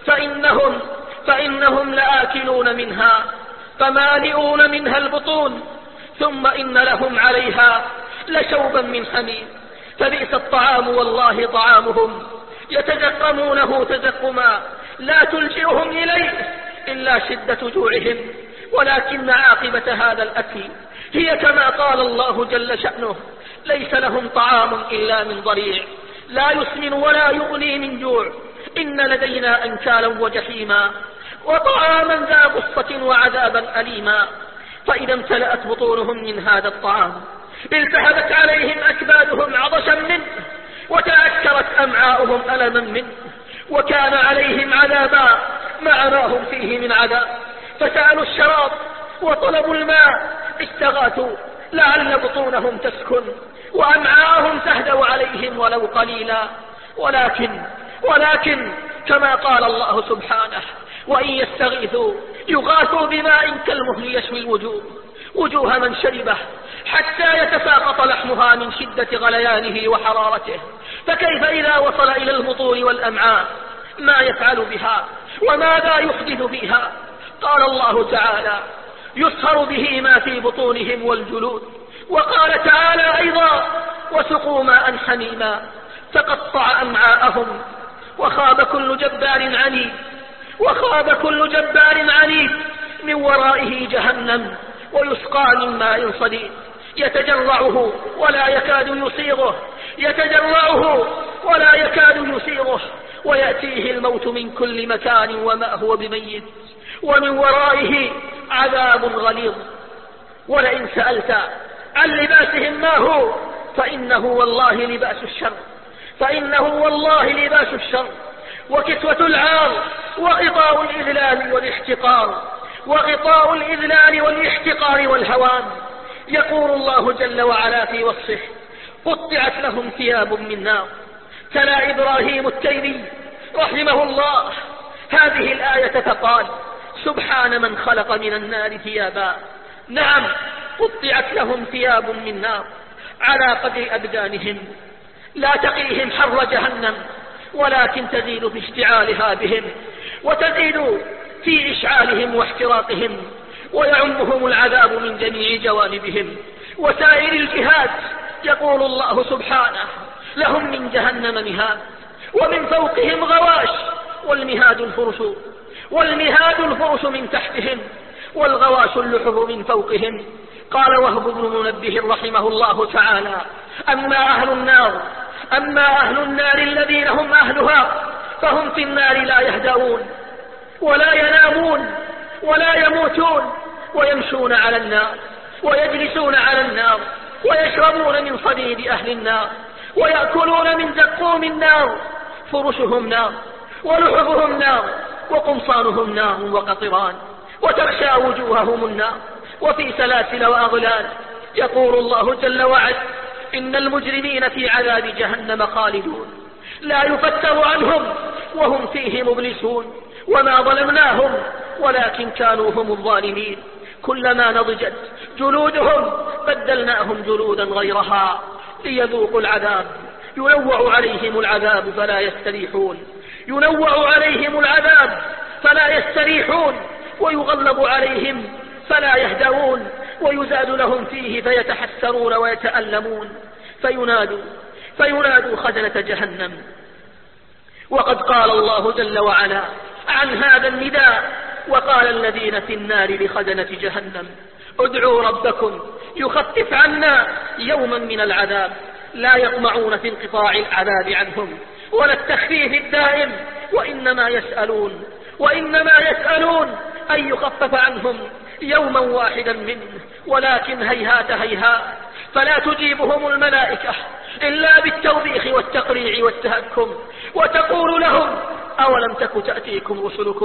فإنهم لآكلون منها فمالئون منها البطون ثم إن لهم عليها لشوبا من حميم. فبئس الطعام والله طعامهم يتزقمونه تزقما لا تلجئهم إليه إلا شدة جوعهم. ولكن عاقبة هذا الأكل هي كما قال الله جل شأنه: ليس لهم طعام إلا من ضريع لا يسمن ولا يغني من جوع. إن لدينا أنكالا وجحيما وطعاما ذا غصة وعذابا أليما. فإذا امتلأت بطونهم من هذا الطعام التهبت عليهم أكبادهم عطشا منه وتأكرت أمعاؤهم ألما منه وكان عليهم عذابا مع ما هم فيه من عذاب. فسألوا الشراب وطلبوا الماء استغاثوا لعل بطونهم تسكن وأمعاءهم تهدوا عليهم ولو قليلا. ولكن كما قال الله سبحانه: وإن يستغيثوا يغاثوا بماء كالمهل يشوي وجوه من شربه حتى يتساقط لحمها من شدة غليانه وحرارته. فكيف إذا وصل إلى البطون والأمعاء ما يفعل بها وماذا يحدث فيها؟ قال الله تعالى: يصهر به ما في بطونهم والجلود. وقال تعالى أيضا: وسقوا ماء حميما فقطع أمعاءهم وخاب كل جبار عنيد من ورائه جهنم ويسقى من ماء صديد يتجرعه ولا يكاد يسيغه ويأتيه الموت من كل مكان وما هو بميت ومن ورائه عذاب غليظ. ولئن سألت عن لباسهم ما هو فإنه والله لباس الشر وكسوة العار وغطاء الإذلال والاحتقار والهوان. يقول الله جل وعلا في وصفه: قطعت لهم ثياب من نار. تلا إبراهيم التيمي رحمه الله هذه الآية فقال: سبحان من خلق من النار ثيابا. نعم، قطعت لهم ثياب من نار على قدر أبدانهم، لا تقيهم حر جهنم، ولكن تزيد في اشتعالها بهم، وتزيد في إشعالهم واحتراقهم، ويعمهم العذاب من جميع جوانبهم وسائر الجهات. يقول الله سبحانه: لهم من جهنم مهاد ومن فوقهم غواش والمهاد الفرش من تحتهم والغواش اللحظ من فوقهم. قال وهب بن منبه رحمه الله تعالى: أما أهل النار الذين هم أهلها فهم في النار لا يهدؤون ولا ينامون ولا يموتون، ويمشون على النار ويجلسون على النار ويشربون من صديد أهل النار ويأكلون من زقوم النار. فرشهم نار ولحظهم نار وقمصانهم نار وقطران، وتغشى وجوههم النار وفي سلاسل وأغلال. يقول الله جل وعلا: إن المجرمين في عذاب جهنم خالدون لا يفتر عنهم وهم فيه مبلسون. وما ظلمناهم ولكن كانوا هم الظالمين. كلما نضجت جلودهم بدلناهم جلودا غيرها ليذوقوا العذاب. ينوع عليهم العذاب فلا يستريحون ويغلظ عليهم فلا يهدؤون، ويزاد لهم فيه فيتحسرون ويتألمون. فينادوا خزنة جهنم. وقد قال الله جل وعلا عن هذا النداء: وقال الذين في النار لخزنة جهنم ادعوا ربكم يخفف عنا يوما من العذاب. لا يطمعون في انقطاع العذاب عنهم ولا التخفيف الدائم، وإنما يسألون أن يخفف عنهم يوما واحدا منه، ولكن هيهات فلا تجيبهم الملائكة إلا بالتوبيخ والتقريع والتهكم، وتقول لهم: أولم تك تأتيكم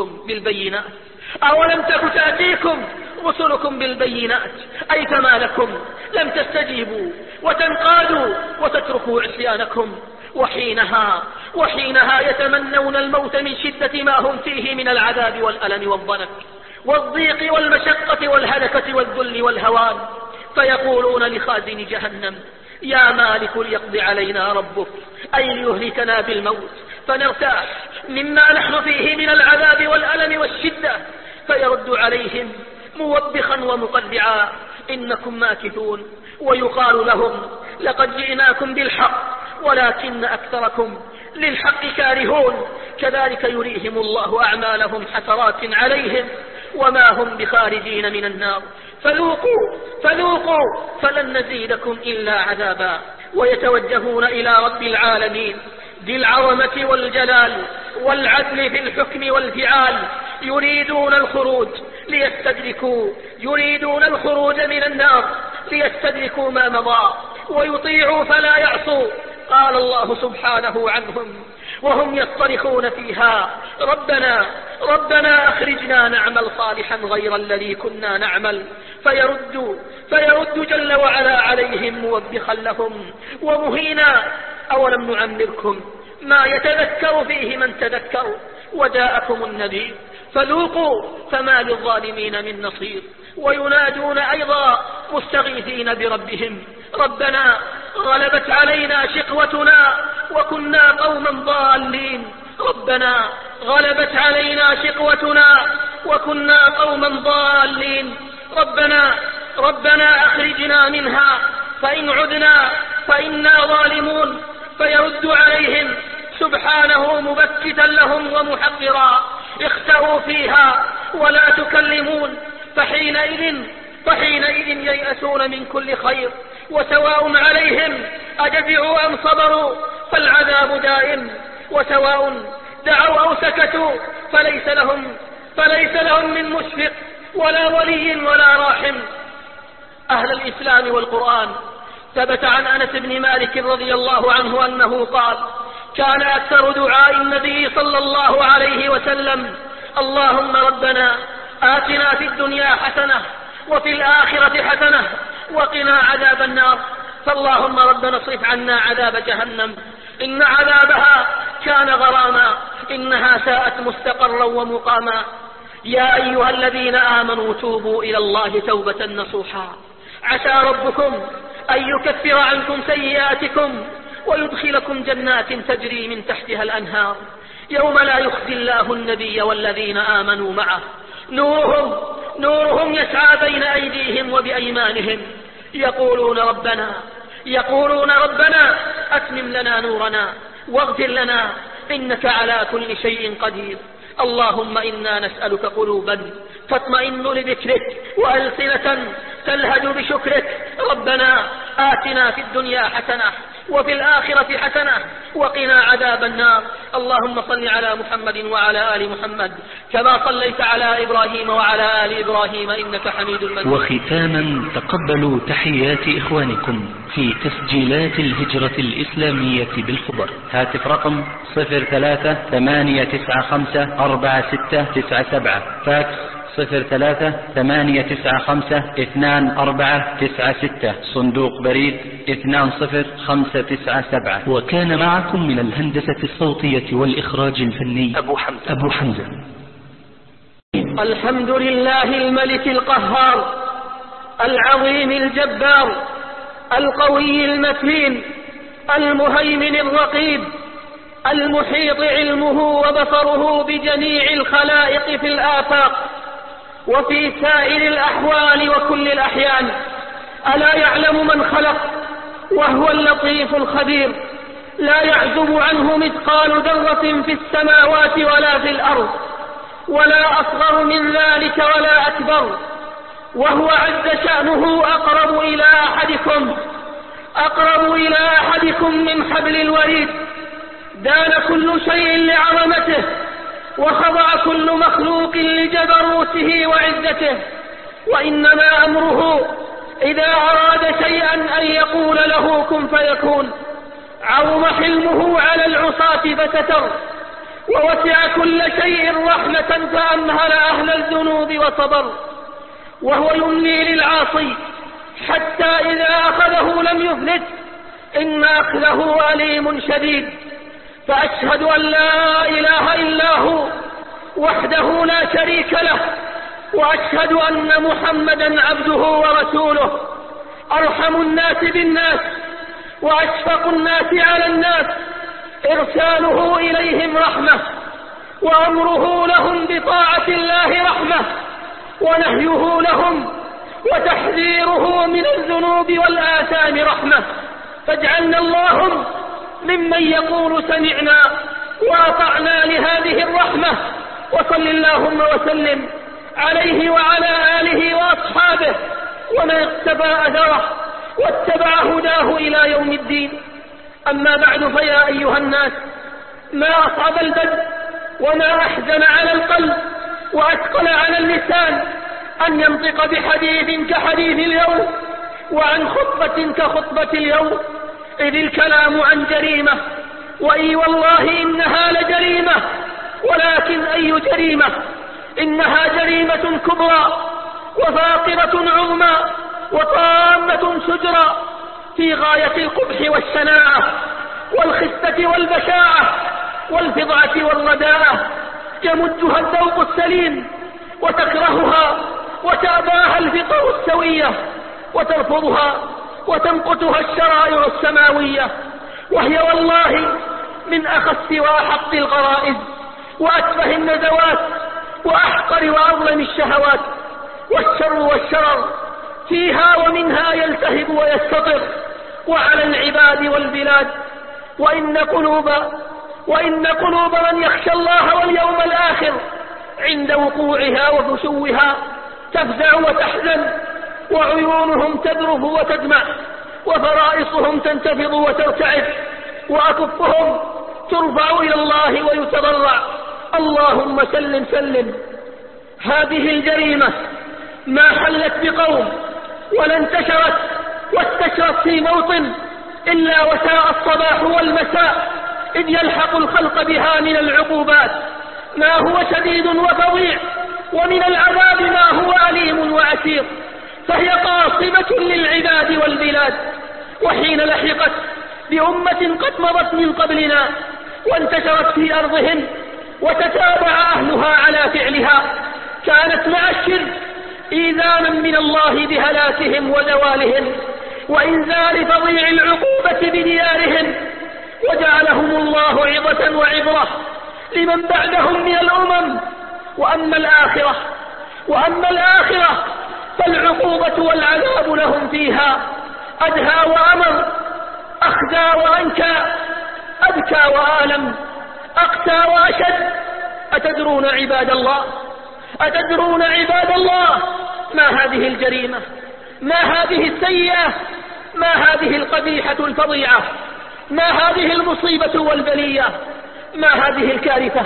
رسلكم بالبينات أي فما لكم لم تستجيبوا وتنقادوا وتتركوا عصيانكم. وحينها يتمنون الموت من شدة ما هم فيه من العذاب والألم والضنك والضيق والمشقة والهلكة والذل والهوان. فيقولون لخازن جهنم: يا مالك ليقضي علينا ربك أي ليهلكنا بالموت فنرتاح مما نحن فيه من العذاب والألم والشدة. فيرد عليهم موبخا ومقدعا: إنكم ماكثون. ويقال لهم: لقد جئناكم بالحق ولكن أكثركم للحق كارهون. كذلك يريهم الله أعمالهم حسرات عليهم وما هم بخارجين من النار. فذوقوا فلن نزيدكم إلا عذابا. ويتوجهون إلى رب العالمين ذي العظمة والجلال والعدل في الحكم والفعال، يريدون الخروج من النار ليستدركوا ما مضى ويطيعوا فلا يعصوا. قال الله سبحانه عنهم وهم يصطرخون فيها: ربنا أخرجنا نعمل صالحا غير الذي كنا نعمل. فيرد جل وعلا عليهم موبخا لهم ومهينا: أولم نعمركم ما يتذكر فيه من تذكر وجاءكم النذير فذوقوا فما للظالمين من نصير. وينادون أيضا مستغيثين بربهم: ربنا غلبت علينا شقوتنا وكنا قوما ضالين. ربنا أخرجنا منها فإن عدنا فإنا ظالمون. فيرد عليهم سبحانه مبكتا لهم ومحقرا: اخسئوا فيها ولا تكلمون. فحينئذ ييأسون من كل خير، وسواء عليهم أجزعوا أم صبروا فالعذاب دائم، وسواء دعوا أو سكتوا فليس لهم من مشفق ولا ولي ولا راحم. أهل الإسلام والقرآن، ثبت عن أنس بن مالك رضي الله عنه أنه قال: كان أكثر دعاء النبي صلى الله عليه وسلم: اللهم ربنا آتنا في الدنيا حسنة وفي الآخرة حسنة وقنا عذاب النار. فاللهم ربنا اصرف عنا عذاب جهنم إن عذابها كان غراما إنها ساءت مستقرا ومقاما. يا أيها الذين آمنوا توبوا إلى الله توبة نصوحا عسى ربكم أن يكفر عنكم سيئاتكم ويدخلكم جنات تجري من تحتها الأنهار يوم لا يخزي الله النبي والذين آمنوا معه نورهم يسعى بين أيديهم وبأيمانهم يقولون ربنا أتمم لنا نورنا واغفر لنا إنك على كل شيء قدير. اللهم إنا نسألك قلوبا تطمئن لذكرك وألسنة تلهج بشكرك. ربنا آتنا في الدنيا حسنة وفي الآخرة حسنة وقنا عذاب النار. اللهم صل على محمد وعلى آل محمد كما صليت على إبراهيم وعلى آل إبراهيم إنك حميد مجيد. وختاما تقبلوا تحيات إخوانكم في تسجيلات الهجرة الإسلامية بالخبر. هاتف رقم 03-895-4697. فاكس 03-895-2496. صندوق بريد 20597. وكان معكم من الهندسة الصوتية والإخراج الفني أبو حمزة. الحمد لله الملك القهار العظيم الجبار القوي المتين المهيمن الرقيب المحيط علمه وبصره بجميع الخلائق في الآفاق وفي سائر الأحوال وكل الأحيان. ألا يعلم من خلق وهو اللطيف الخبير. لا يعزب عنه مثقال ذرة في السماوات ولا في الأرض ولا أصغر من ذلك ولا أكبر. وهو عز شأنه أقرب إلى أحدكم من حبل الوريد. دان كل شيء لعظمته وخضع كل مخلوق لجبروته وعزته. وإنما أمره إذا أراد شيئا أن يقول له كن فيكون. عظم حلمه على العصاة فستر ووسع كل شيء رحمة فأمهل أهل الذنوب وصبر. وهو يملي للعاصي حتى إذا أخذه لم يفلت إن أخذه أليم شديد. فأشهد أن لا إله إلا هو وحده لا شريك له وأشهد أن محمدا عبده ورسوله أرحم الناس بالناس وأشفق الناس على الناس. إرساله إليهم رحمة وأمره لهم بطاعة الله رحمة ونهيه لهم وتحذيره من الذنوب والآثام رحمة. فاجعلنا اللهم ممن يقول سمعنا وأطعنا لهذه الرحمة. وصل اللهم وسلم عليه وعلى آله وأصحابه ومن اقتفى أثره واتبع هداه إلى يوم الدين. أما بعد فيا أيها الناس، ما أصعب البدء وما أحزن على القلب وأثقل على اللسان أن ينطق بحديث كحديث اليوم وعن خطبة كخطبة اليوم، إذ الكلام عن جريمة. وإي والله إنها لجريمة، ولكن أي جريمة؟ إنها جريمة كبرى وفاقرة عظمى وطامة شجرى في غاية القبح والشناعة والخسة والبشاعة والفظعة والرداءة. يمجها الذوق السليم وتكرهها وتأباها الفطر السوية وترفضها وتمقتها الشرائع السماوية. وهي والله من أخس وأحق الغرائز وأتفه النزوات وأحقر وأظلم الشهوات. والشر والشرر فيها ومنها يلتهب ويستطر وعلى العباد والبلاد. وإن قلوب من يخشى الله واليوم الآخر عند وقوعها وفشوها تفزع وتحزن، وعيونهم تذرف وتدمع، وفرائصهم تنتفض وترتعد، وأكفهم ترفع إلى الله ويتضرع. اللهم سلم سلم. هذه الجريمة ما حلت بقوم ولا انتشرت واستشرت في موطن إلا وساء الصباح والمساء، إذ يلحق الخلق بها من العقوبات ما هو شديد وفظيع، ومن العذاب ما هو أليم وعسير، فهي قاصمة للعباد والبلاد. وحين لحقت بأمة قد مضت من قبلنا وانتشرت في أرضهم وتتابع أهلها على فعلها، كانت مع الشرك إيذانا من الله بهلاكهم وزوالهم وإنزال فظيع العقوبة بديارهم، وجعلهم الله عظة وعبرة لمن بعدهم من الأمم. وأما الآخرة فالعقوبة والعذاب لهم فيها أدهى وأمر، أخزى وأنكى، أبكى وآلم، أقسى وأشد. أتدرون عباد الله ما هذه الجريمة، ما هذه السيئة، ما هذه القبيحة الفظيعة، ما هذه المصيبة والبلية، ما هذه الكارثة؟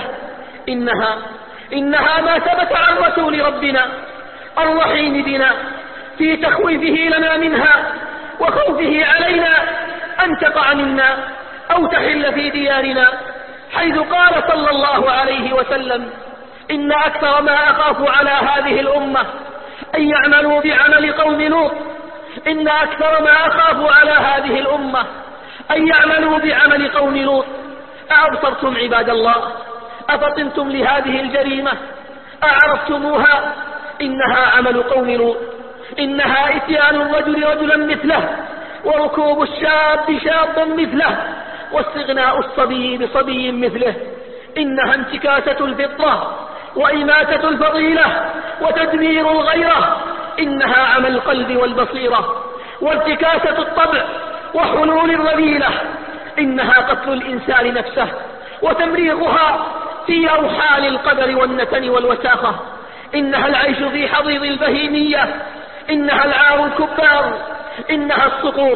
إنها ما ثبت عن رسول ربنا الرحيم بنا في تخويفه لنا منها وخوفه علينا أن تقع منا أو تحل في ديارنا، حيث قال صلى الله عليه وسلم: إن أكثر ما أخاف على هذه الأمة أن يعملوا بعمل قوم لوط. إن أكثر ما أخاف على هذه الأمة أن يعملوا بعمل قوم لوط. أأبصرتم عباد الله؟ أفطنتم لهذه الجريمة؟ أعرفتموها؟ إنها عمل قوم لوط، إنها إتيان الرجل رجلا مثله، وركوب الشاب شابا مثله، واستغناء الصبي بصبي مثله. إنها انتكاسة الفطرة وإماتة الفضيلة وتدمير الغيرة. إنها عمل القلب والبصيرة وانتكاسة الطبع وحلول الرذيلة. إنها قتل الإنسان نفسه وتمريغها في أوحال القدر والنتن والوساخة. إنها العيش في حضيض البهيمية. إنها العار الكبار. إنها السقوط.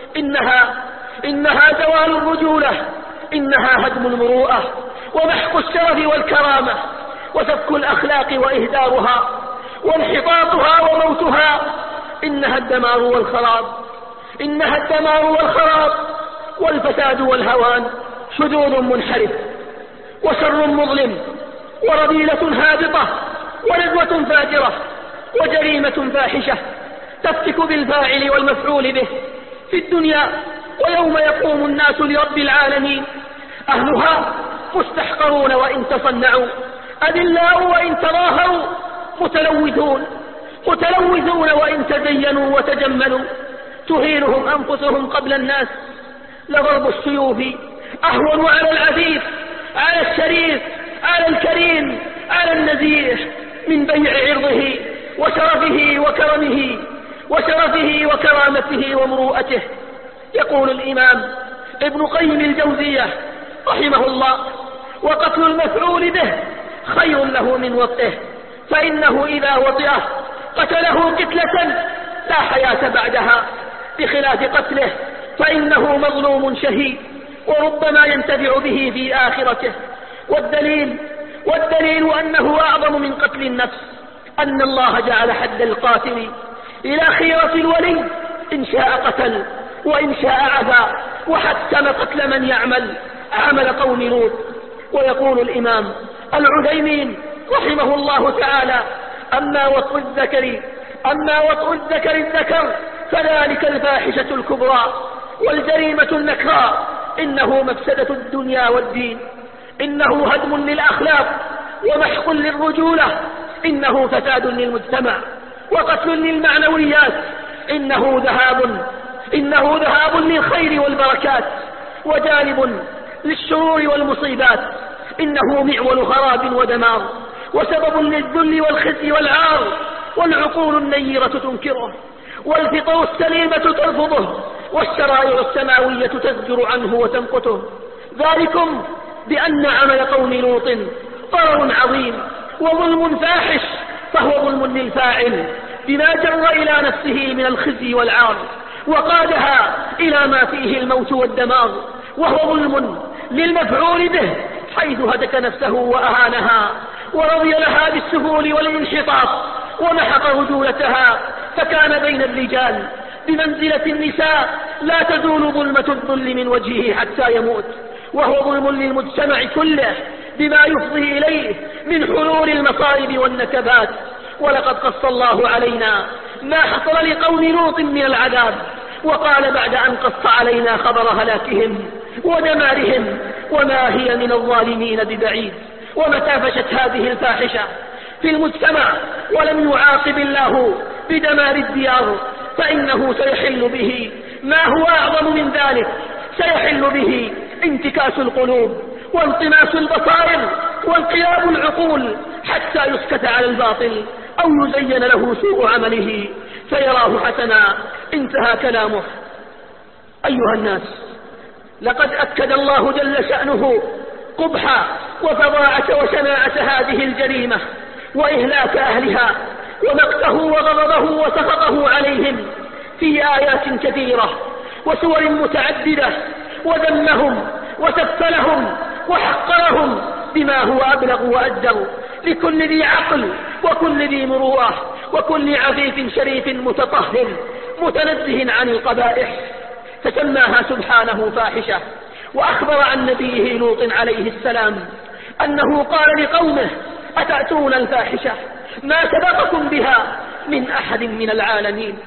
إنها زوال الرجولة. إنها هدم المروءة ومحق الشرف والكرامة وسفك الأخلاق وإهدارها وانحطاطها وموتها. إنها الدمار والخراب والفساد والهوان، شذوذ منحرف وشر مظلم ورذيلة هابطة ونزوة فاجرة وجريمة فاحشة تفتك بالفاعل والمفعول به في الدنيا ويوم يقوم الناس لرب العالمين. أهلها مستحقرون وإن تصنعوا، أذلاء وإن تظاهروا، متلوثون وإن تزينوا وتجملوا. تهينهم أنفسهم قبل الناس. لضرب السيوف أهون على العفيف، على الشريف، على الكريم، على النزيه من بيع عرضه وشرفه وكرامته ومروءته. يقول الإمام ابن قيم الجوزية رحمه الله: وقتل المفعول به خير له من وطئه، فإنه إذا وطئه قتله قتلة لا حياة بعدها، بخلاف قتله فإنه مظلوم شهيد وربما ينتفع به في آخرته. والدليل أنه أعظم من قتل النفس أن الله جعل حد القاتل إلى خيرة الولي، إن شاء قتل وإن شاء عفا، وحتم قتل من يعمل عمل قوم لوط. ويقول الإمام العثيمين رحمه الله تعالى: أما وطء الذكر الذكر فذلك الفاحشة الكبرى والجريمة النكراء، إنه مفسدة الدنيا والدين، إنه هدم للأخلاق ومحق للرجولة، إنه فساد للمجتمع وقتل للمعنويات، إنه ذهاب للخير والبركات وجانب للشرور والمصيبات، إنه معول خراب ودمار وسبب للذل والخزي والعار، والعقول النيرة تنكره والفطر السليمة ترفضه، والشرائع السماوية تزجر عنه وتمقته. ذلكم بأن عمل قوم لوط ضرر عظيم وظلم فاحش، فهو ظلم للفاعل بما جر إلى نفسه من الخزي والعار وقادها إلى ما فيه الموت والدمار، وهو ظلم للمفعول به حيث هتك نفسه وأهانها ورضي لها بالسهول والانحطاط ومحق رجولتها، فكان بين الرجال بمنزلة النساء لا تزول ظلمة الظل من وجهه حتى يموت، وهو ظلم للمجتمع كله بما يفضي إليه من حلول المصائب والنكبات. ولقد قص الله علينا ما حصل لقوم لوط من العذاب، وقال بعد أن قص علينا خبر هلاكهم ودمارهم: وما هي من الظالمين ببعيد. ومتى فشت هذه الفاحشة في المجتمع ولم يعاقب الله بدمار الديار فإنه سيحل به ما هو أعظم من ذلك، سيحل به انتكاس القلوب وانطماس البصائر وانقلاب العقول، حتى يسكت على الباطل أو يزين له سوء عمله فيراه حسنا. انتهى كلامه. أيها الناس، لقد أكد الله جل شأنه قبح وفظاعة وشناعة هذه الجريمة وإهلاك أهلها ومقته وغضبه وسخطه عليهم في آيات كثيرة وسور متعددة، وذمهم وسفلهم وحقرهم بما هو أبلغ وأجدر لكل ذي عقل وكل ذي مروءة وكل عفيف شريف متطهر متنزه عن القبائح، فسماها سبحانه فاحشة. وأخبر عن نبيه لوط عليه السلام أنه قال لقومه: أتأتون الفاحشة ما سبقكم بها من أحد من العالمين.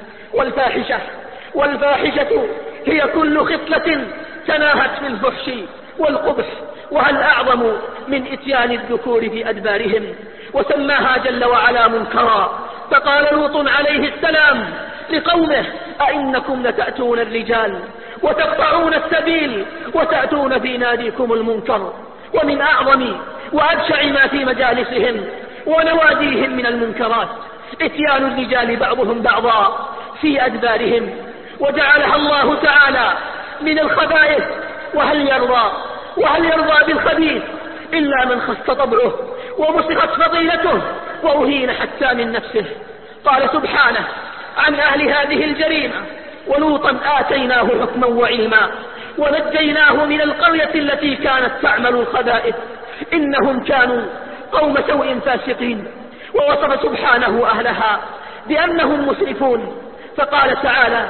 والفاحشة هي كل خصلة تناهت في الفحش والقبح، وهل أعظم من إتيان الذكور في أدبارهم. وسماها جل وعلا منكرا، فقال لوط عليه السلام لقومه: أئنكم لتأتون الرجال وتقطعون السبيل وتأتون في ناديكم المنكر. ومن أعظم وأبشع ما في مجالسهم ونواديهم من المنكرات إتيان الرجال بعضهم بعضا في أدبارهم، وجعلها الله تعالى من الخبائث. وهل يرضى بالخبيث إلا من خص طبعه ومسخت فضيلته وأهين حتى من نفسه. قال سبحانه عن أهل هذه الجريمة: ولوطا آتيناه حكما وعلما ونجيناه من القرية التي كانت تعمل الخبائث إنهم كانوا قوم سوء فاسقين. ووصف سبحانه أهلها بأنهم مسرفون، فقال تعالى: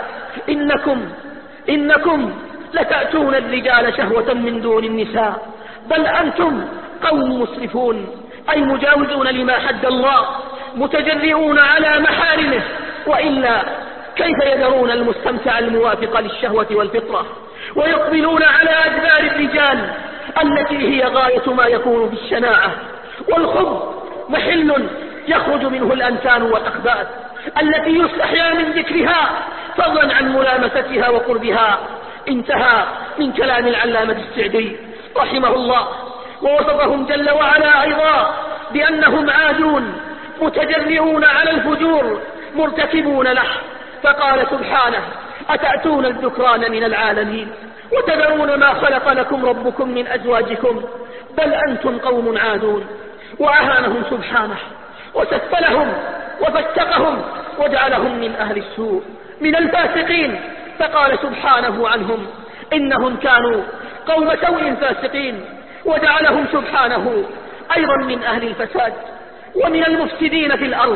إنكم لتأتون الرجال شهوة من دون النساء بل أنتم قوم مسرفون، أي مجاوزون لما حد الله متجرئون على محارمه، وإلا كيف يذرون المستمتع الموافق للشهوة والفطرة ويقبلون على أدبار الرجال التي هي غاية ما يكون في الشناعة والخب، محل يخرج منه الأنسان والأخبات التي يستحيا من ذكرها فضلا عن ملامستها وقربها. انتهى من كلام العلامة السعدي رحمه الله. ووصفهم جل وعلا أيضا بأنهم عادون متجرئون على الفجور مرتكبون له، فقال سبحانه: أتأتون الذكران من العالمين وتذرون ما خلق لكم ربكم من أزواجكم بل أنتم قوم عادون. وأهانهم سبحانه وسفلهم وفسقهم وجعلهم من أهل السوء من الفاسقين، فقال سبحانه عنهم: إنهم كانوا قوم سوء فاسقين. وجعلهم سبحانه أيضا من أهل الفساد ومن المفسدين في الأرض.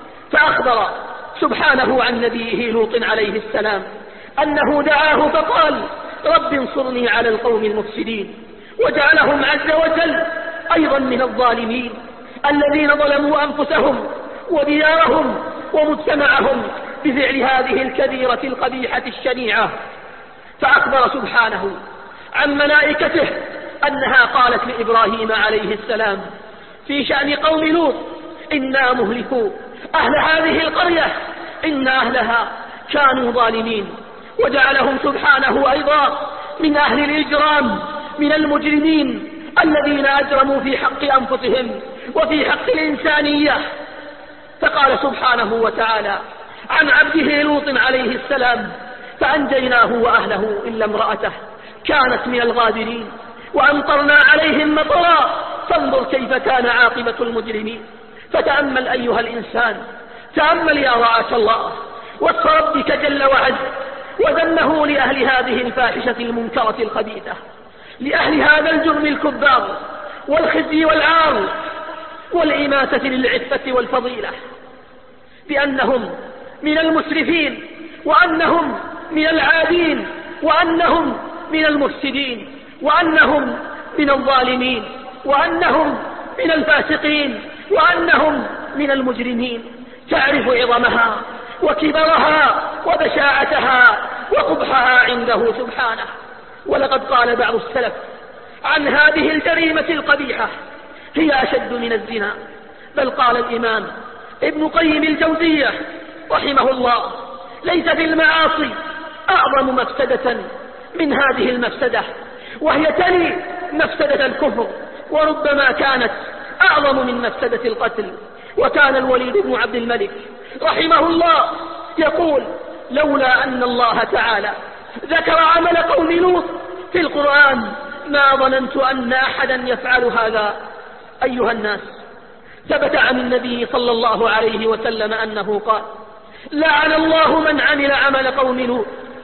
فأخبر سبحانه عن نبيه لوط عليه السلام أنه دعاه فقال: رب انصرني على القوم المفسدين. وجعلهم عز وجل أيضا من الظالمين الذين ظلموا أنفسهم وديارهم ومجتمعهم بفعل هذه الكبيرة القبيحة الشنيعة. فأخبر سبحانه عن ملائكته أنها قالت لإبراهيم عليه السلام في شأن قوم لوط: إنا مهلكوا أهل هذه القرية إن أهلها كانوا ظالمين. وجعلهم سبحانه أيضا من أهل الإجرام من المجرمين الذين أجرموا في حق أنفسهم وفي حق الإنسانية. فقال سبحانه وتعالى عن عبده لوط عليه السلام: فأنجيناه وأهله إلا امرأته كانت من الغابرين وأمطرنا عليهم مطرا فانظر كيف كان عاقبة المجرمين. فتأمل أيها الإنسان، تأمل يا رعاة الله وصف ربك جل وعز وذمه لأهل هذه الفاحشة المنكرة الخبيثة، لأهل هذا الجرم الكبار والخزي والعار والإماتة للعفة والفضيلة، بأنهم من المسرفين وأنهم من العادين، وأنهم من المفسدين، وأنهم من الظالمين، وأنهم من الفاسقين، وأنهم من المجرمين. تعرف عظمها وكبرها وبشاعتها وقبحها عنده سبحانه. ولقد قال بعض السلف عن هذه الجريمة القبيحة: هي أشد من الزنا. بل قال الإمام ابن قيم الجوزية رحمه الله: ليس في المعاصي أعظم مفسدة من هذه المفسدة، وهي تلي مفسدة الكفر، وربما كانت أعظم من مفسدة القتل. وكان الوليد بن عبد الملك رحمه الله يقول: لولا أن الله تعالى ذكر عمل قوم لوط في القرآن ما ظننت أن أحدا يفعل هذا. أيها الناس، ثبت عن النبي صلى الله عليه وسلم أنه قال: لعن الله من عمل عمل قوم لوط،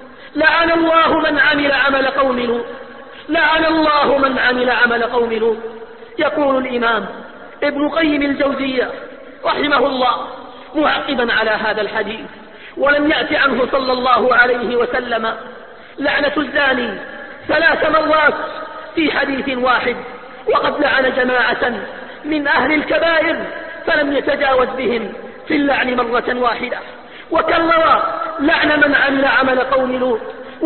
لعن الله من عمل عمل قوم لوط، لعن الله من عمل عمل قوم لوط. يقول الإمام ابن قيم الجوزية رحمه الله معقبا على هذا الحديث: ولم يأت عنه صلى الله عليه وسلم لعنة الزاني 3 مرات في حديث واحد، وقد لعن جماعة من أهل الكبائر فلم يتجاوز بهم في اللعن مرة واحدة، وكرر لعن من عمل عمل قوم لوط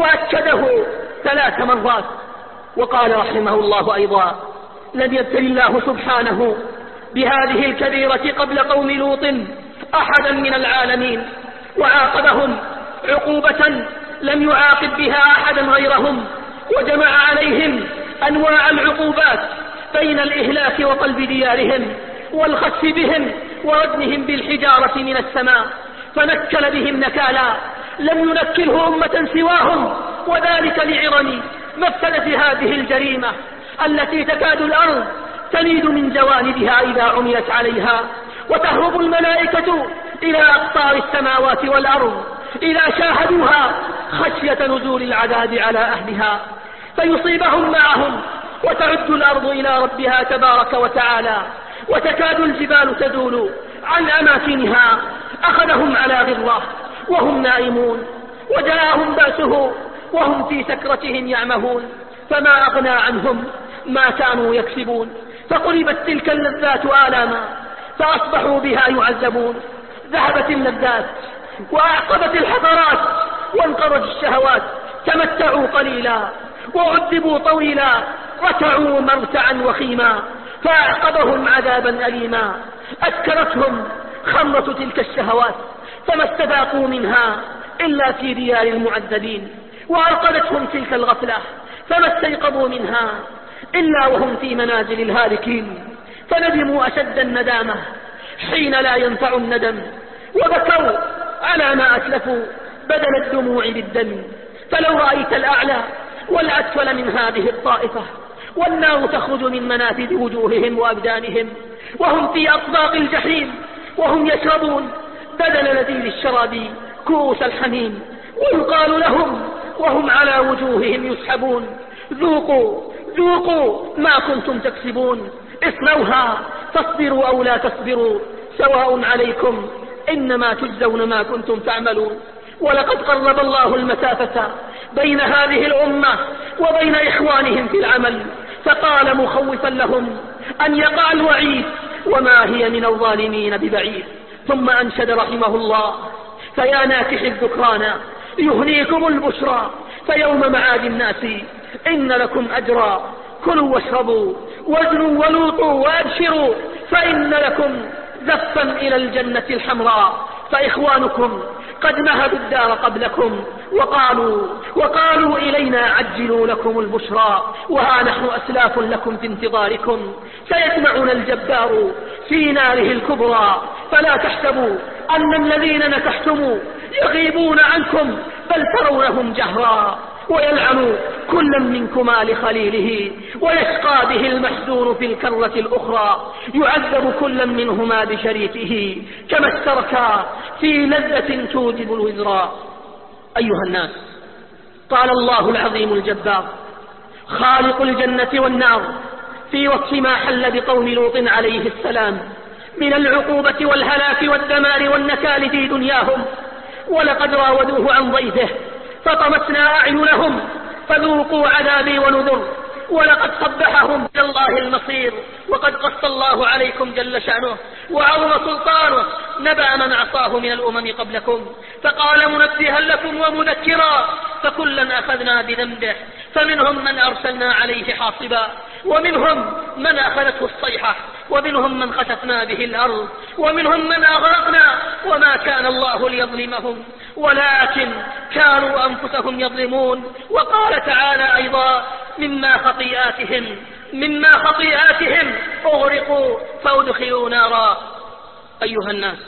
وأكده 3 مرات. وقال رحمه الله أيضا: لم يبتل الله سبحانه بهذه الكبيرة قبل قوم لوط أحدا من العالمين، وعاقبهم عقوبة لم يعاقب بها أحدا غيرهم، وجمع عليهم أنواع العقوبات بين الإهلاك وقلب ديارهم والخسف بهم وردمهم بالحجارة من السماء، فنكل بهم نكالا لم ينكله أمة سواهم، وذلك لعظم مفسدة هذه الجريمة التي تكاد الأرض تميد من جوانبها إذا عملت عليها، وتهرب الملائكة إلى أقطار السماوات والأرض إذا شاهدوها خشية نزول العذاب على أهلها فيصيبهم معهم، وتعد الأرض إلى ربها تبارك وتعالى، وتكاد الجبال تزول عن أماكنها. أخذهم على غرة وهم نائمون، وجاءهم بأسه وهم في سكرتهم يعمهون، فما أغنى عنهم ما كانوا يكسبون، فقلبت تلك اللذات آلاما فأصبحوا بها يعذبون. ذهبت اللذات وأعقبت الحضارات وانقرض الشهوات، تمتعوا قليلا وعذبوا طويلا، رتعوا مرتعا وخيما، فأعقبهم عذابا أليما. أسكرتهم خمرة تلك الشهوات فما استذاقوا منها إلا في ديار المعذبين، وأرقدتهم تلك الغفلة فما استيقظوا منها إلا وهم في منازل الهالكين، فندموا أشد الندامة حين لا ينفع الندم، وبكوا على ما أتلفوا بدل الدموع بالدم. فلو رأيت الأعلى والأسفل من هذه الطائفة، والنار تخرج من منافذ وجوههم وأبدانهم، وهم في أطباق الجحيم، وهم يشربون بدل لذيذ الشراب كؤوس الحميم، ويقال لهم وهم على وجوههم يسحبون: ذوقوا ذوقوا ما كنتم تكسبون، اصلوها فاصبروا أو لا تصبروا سواء عليكم إنما تجزون ما كنتم تعملون. ولقد قرب الله المسافة بين هذه الأمة وبين إخوانهم في العمل، فقال مخوفا لهم أن يقع الوعيد: وما هي من الظالمين ببعيد. ثم أنشد رحمه الله: فيا ناكح الذكران يهنيكم البشرى، فيوم معاد الناس إن لكم أجرا، كلوا واشربوا وازنوا ولوطوا وأبشروا، فإن لكم زفا إلى الجنة الحمراء، فإخوانكم قد مهدوا الدار قبلكم وقالوا إلينا عجلوا لكم البشرى، وها نحن أسلاف لكم في انتظاركم، سيجمعنا الجبار في ناره الكبرى، فلا تحسبوا أن الذين نكحتم يغيبون عنكم، بل ترونهم جهرا، ويلعن كل منكما لخليله، ويشقى به المحزون في الكرة الأخرى، يعذب كل منهما بشريكه، كما اشتركا في لذة توجب الوزراء. أيها الناس، قال الله العظيم الجبار خالق الجنة والنار في وصف ما حل بقوم لوط عليه السلام من العقوبة والهلاك والدمار والنكال في دنياهم، ولقد راودوه عن ضيفه فطمسنا أعينهم فذوقوا عذابي ونذر ولقد صبحهم إلى الله المصير وقد قص الله عليكم جل شأنه وعظم سلطانه نبأ من عصاه من الأمم قبلكم فقال منبها لكم ومذكرا فكلا أخذنا بذنبه فمنهم من أرسلنا عليه حاصبا ومنهم من أخذته الصيحة ومنهم من خسفنا به الأرض ومنهم من أغرقنا وما كان الله ليظلمهم ولكن كانوا أنفسهم يظلمون. وقال تعالى أيضا مما خطيئاتهم أغرقوا فأدخلوا نارا. أيها الناس،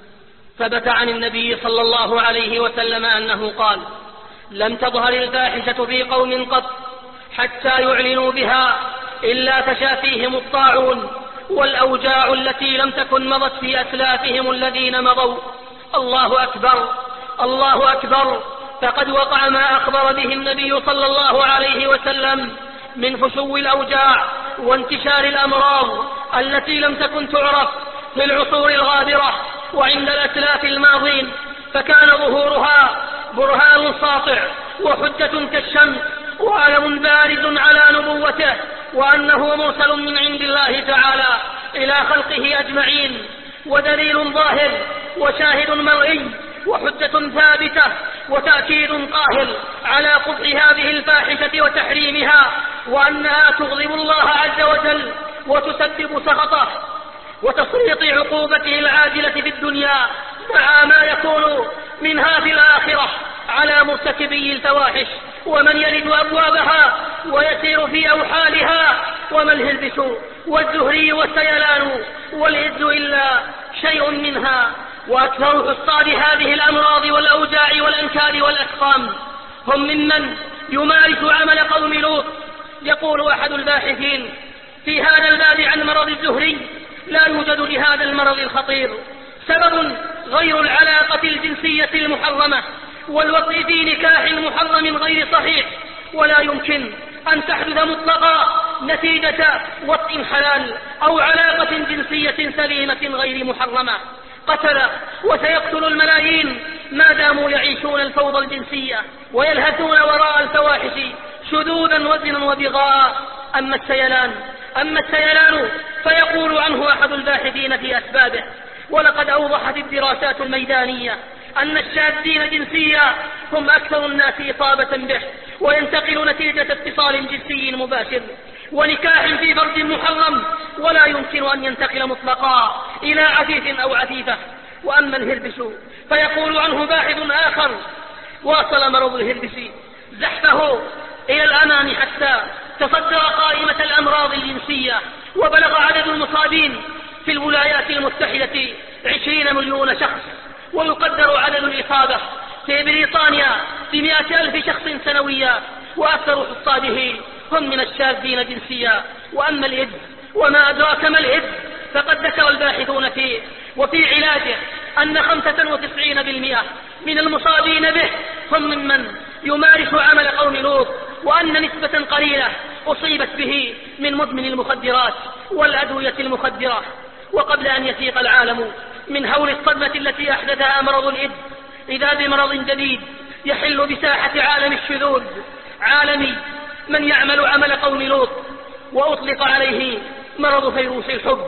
ثبت عن النبي صلى الله عليه وسلم أنه قال: لم تظهر الفاحشة في قوم قط حتى يعلنوا بها إلا فشا فيهم الطاعون والأوجاع التي لم تكن مضت في أسلافهم الذين مضوا. الله أكبر الله أكبر. فقد وقع ما أخبر به النبي صلى الله عليه وسلم من فشو الأوجاع وانتشار الأمراض التي لم تكن تعرف في العصور الغابرة وعند الأسلاف الماضين، فكان ظهورها برهان ساطع وحجة كالشمس وعلم بارز على نبوته وأنه مرسل من عند الله تعالى إلى خلقه أجمعين، ودليل ظاهر وشاهد مرئي وحجة ثابتة وتأكيد قاهر على قبح هذه الفاحشة وتحريمها، وأنها تغضب الله عز وجل وتسبب سخطه وتسليط عقوبته العاجلة في الدنيا مع ما يكون منها في الآخرة على مرتكبي الفواحش ومن يرد أبوابها ويسير في أوحالها. وما الهلبس والزهري والسيلان والإذ إلا شيء منها. وأكثر حصاد هذه الأمراض والأوجاع والأنكار والأسقام هم ممن يمارس عمل قوم لوط. يقول أحد الباحثين في هذا الباب عن مرض الزهري: لا يوجد لهذا المرض الخطير سبب غير العلاقة الجنسية المحرمة والوطء في نكاح محرم غير صحيح، ولا يمكن أن تحدث مطلقا نتيجة وطء حلال أو علاقة جنسية سليمة غير محرمة. قتل وسيقتل الملايين ما داموا يعيشون الفوضى الجنسية ويلهثون وراء الفواحش شذوذا وزنا وبغاء. أما السيلان فيقول عنه أحد الباحثين في أسبابه: ولقد أوضحت الدراسات الميدانية أن الشاذين جنسيا هم أكثر الناس إصابة به، وينتقل نتيجة اتصال جنسي مباشر ونكاح في فرد محرم، ولا يمكن أن ينتقل مطلقا إلى عفيف أو عفيفة. وأما الهربس فيقول عنه باحث آخر: واصل مرض الهربس زحفه إلى الأمام حتى تصدر قائمة الأمراض الجنسية، وبلغ عدد المصابين في الولايات المتحدة 20 مليون شخص، ويقدر عدد الإصابة في بريطانيا ب100,000 شخص سنويا، وأكثر حصاده هم من الشاذين جنسيا. وأما الإيدز وما أدراك ما الإيدز فقد ذكر الباحثون فيه وفي علاجه أن 95% من المصابين به هم ممن يمارس عمل قوم لوط، وأن نسبة قليلة أصيبت به من مدمن المخدرات والأدوية المخدرة. وقبل أن يفيق العالم من هول الصدمة التي أحدثها مرض الإيدز، إذا بمرض جديد يحل بساحة عالم الشذوذ، عالم من يعمل عمل قوم لوط، وأطلق عليه مرض فيروس الحب.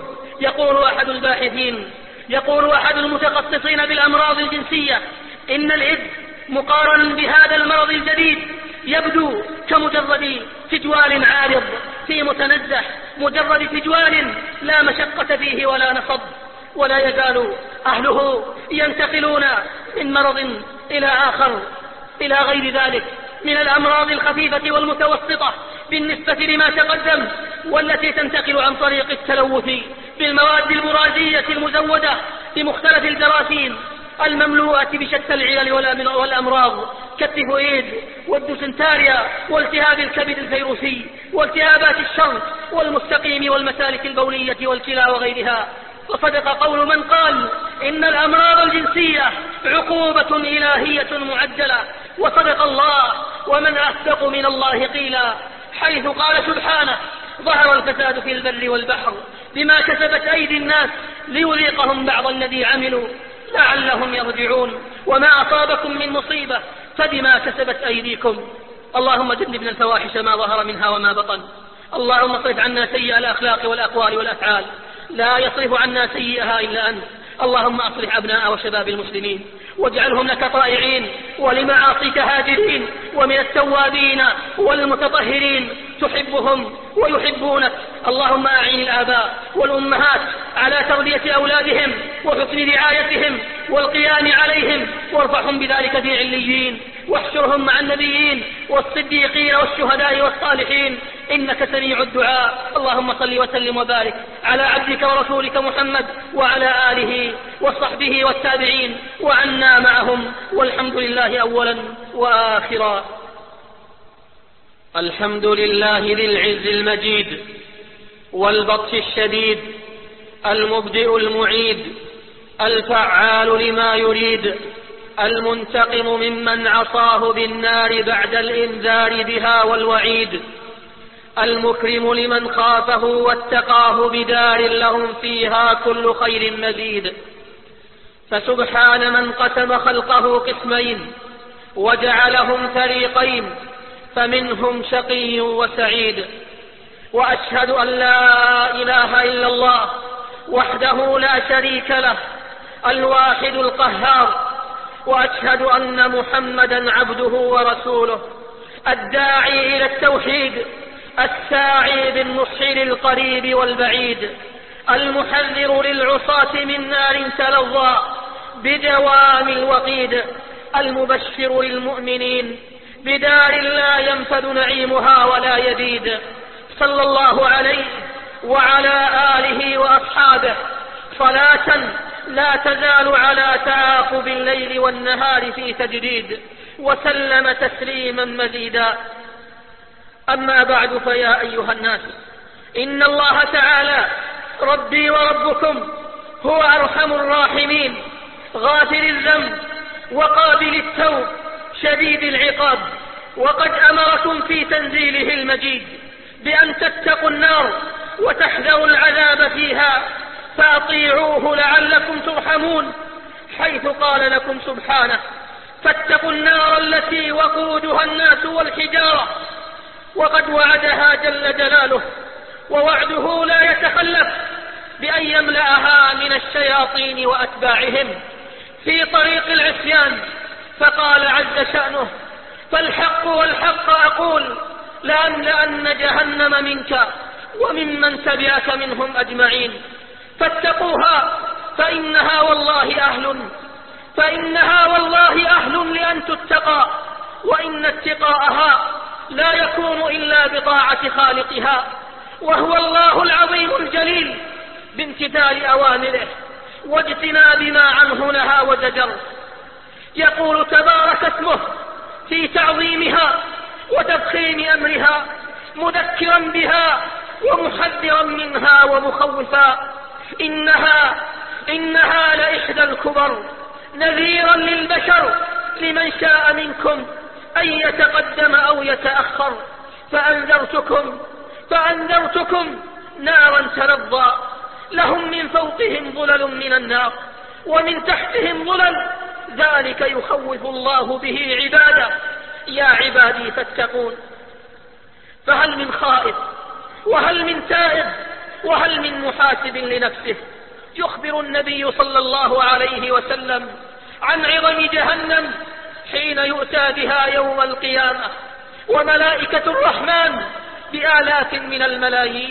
يقول أحد المتخصصين بالأمراض الجنسية: إن الإيدز مقارن بهذا المرض الجديد يبدو كمجرد فجوال عارض في متنزه، مجرد فجوال لا مشقة فيه ولا نصب، ولا يزال أهله ينتقلون من مرض إلى آخر إلى غير ذلك من الأمراض الخفيفة والمتوسطة بالنسبة لما تقدم، والتي تنتقل عن طريق التلوث بالمواد البرازية المزودة بمختلف الجراثيم المملوءة بشتى العلل والأمراض كالتيفويد والديسنتريا والتهاب الكبد الفيروسي والتهابات الشرج والمستقيم والمسالك البولية والكلى وغيرها. وصدق قول من قال إن الأمراض الجنسية عقوبة إلهية معجلة، وصدق الله ومن أصدق من الله قيلا، حيث قال سبحانه: ظهر الفساد في البر والبحر بما كسبت أيدي الناس ليذيقهم بعض الذي عملوا لعلهم يرجعون. وما أصابكم من مصيبة فبما كسبت أيديكم. اللهم جنبنا الفواحش ما ظهر منها وما بطن. اللهم اصرف عنا سيئ الأخلاق والأقوال والأفعال، لا يصرف عنا سيئها إلا أنت. اللهم أصلح أبناء وشباب المسلمين واجعلهم لك طائعين ولمعاصيك هاجرين، ومن التوابين والمتطهرين، تحبهم ويحبونك. اللهم أعين الآباء والأمهات على تربية أولادهم وحسن رعايتهم والقيام عليهم، وارفعهم بذلك في عليين، واحشرهم مع النبيين والصديقين والشهداء والصالحين، إنك سميع الدعاء. اللهم صل وسلم وبارك على عبدك ورسولك محمد وعلى آله وصحبه والتابعين، وعنا معهم، والحمد لله أولا وآخرا. الحمد لله ذي العز المجيد والبطش الشديد، المبدئ المعيد، الفعال لما يريد، المنتقم ممن عصاه بالنار بعد الإنذار بها والوعيد، المكرم لمن خافه واتقاه بدار لهم فيها كل خير مزيد. فسبحان من قسم خلقه قسمين وجعلهم فريقين، فمنهم شقي وسعيد. وأشهد أن لا إله إلا الله وحده لا شريك له الواحد القهار، وأشهد أن محمدا عبده ورسوله الداعي إلى التوحيد، الساعي بالنصح للقريب والبعيد، المحذر للعصاة من نار تلظى بدوام الوقيد، المبشر للمؤمنين بدار لا ينفد نعيمها ولا يبيد. صلى الله عليه وعلى آله وأصحابه صلاة لا تزال على تعاقب الليل والنهار في تجديد، وسلم تسليما مزيدا. أما بعد، فيا أيها الناس، إن الله تعالى ربي وربكم هو أرحم الراحمين، غافر الذنب وقابل التوب شديد العقاب. وقد أمركم في تنزيله المجيد بأن تتقوا النار وتحذروا العذاب فيها، فأطيعوه لعلكم ترحمون، حيث قال لكم سبحانه: فاتقوا النار التي وقودها الناس والحجارة. وقد وعدها جل جلاله، ووعده لا يتخلف، بأن يملأها من الشياطين وأتباعهم في طريق العصيان. فقال عز شأنه: فالحق والحق أقول لأملأن جهنم منك وممن تبعك منهم أجمعين. فاتقوها فإنها والله أهل لأن تتقى، وإن اتقاءها لا يكون إلا بطاعة خالقها، وهو الله العظيم الجليل، بامتثال أوامره واجتناب ما عنه نهى وزجر. يقول تبارك اسمه في تعظيمها وتفخيم أمرها، مذكرا بها ومحذرا منها ومخوفا: إنها لإحدى الكبر، نذيرا للبشر لمن شاء منكم أن يتقدم أو يتأخر. فأنذرتكم نارا تلظى، لهم من فوقهم ظلل من النار ومن تحتهم ظلل، ذلك يخوف الله به عباده. يا عبادي فاتقون. فهل من خائف وهل من تائب وهل من محاسب لنفسه؟ يخبر النبي صلى الله عليه وسلم عن عظم جهنم حين يؤتى بها يوم القيامة، وملائكة الرحمن بآلاف من الملايين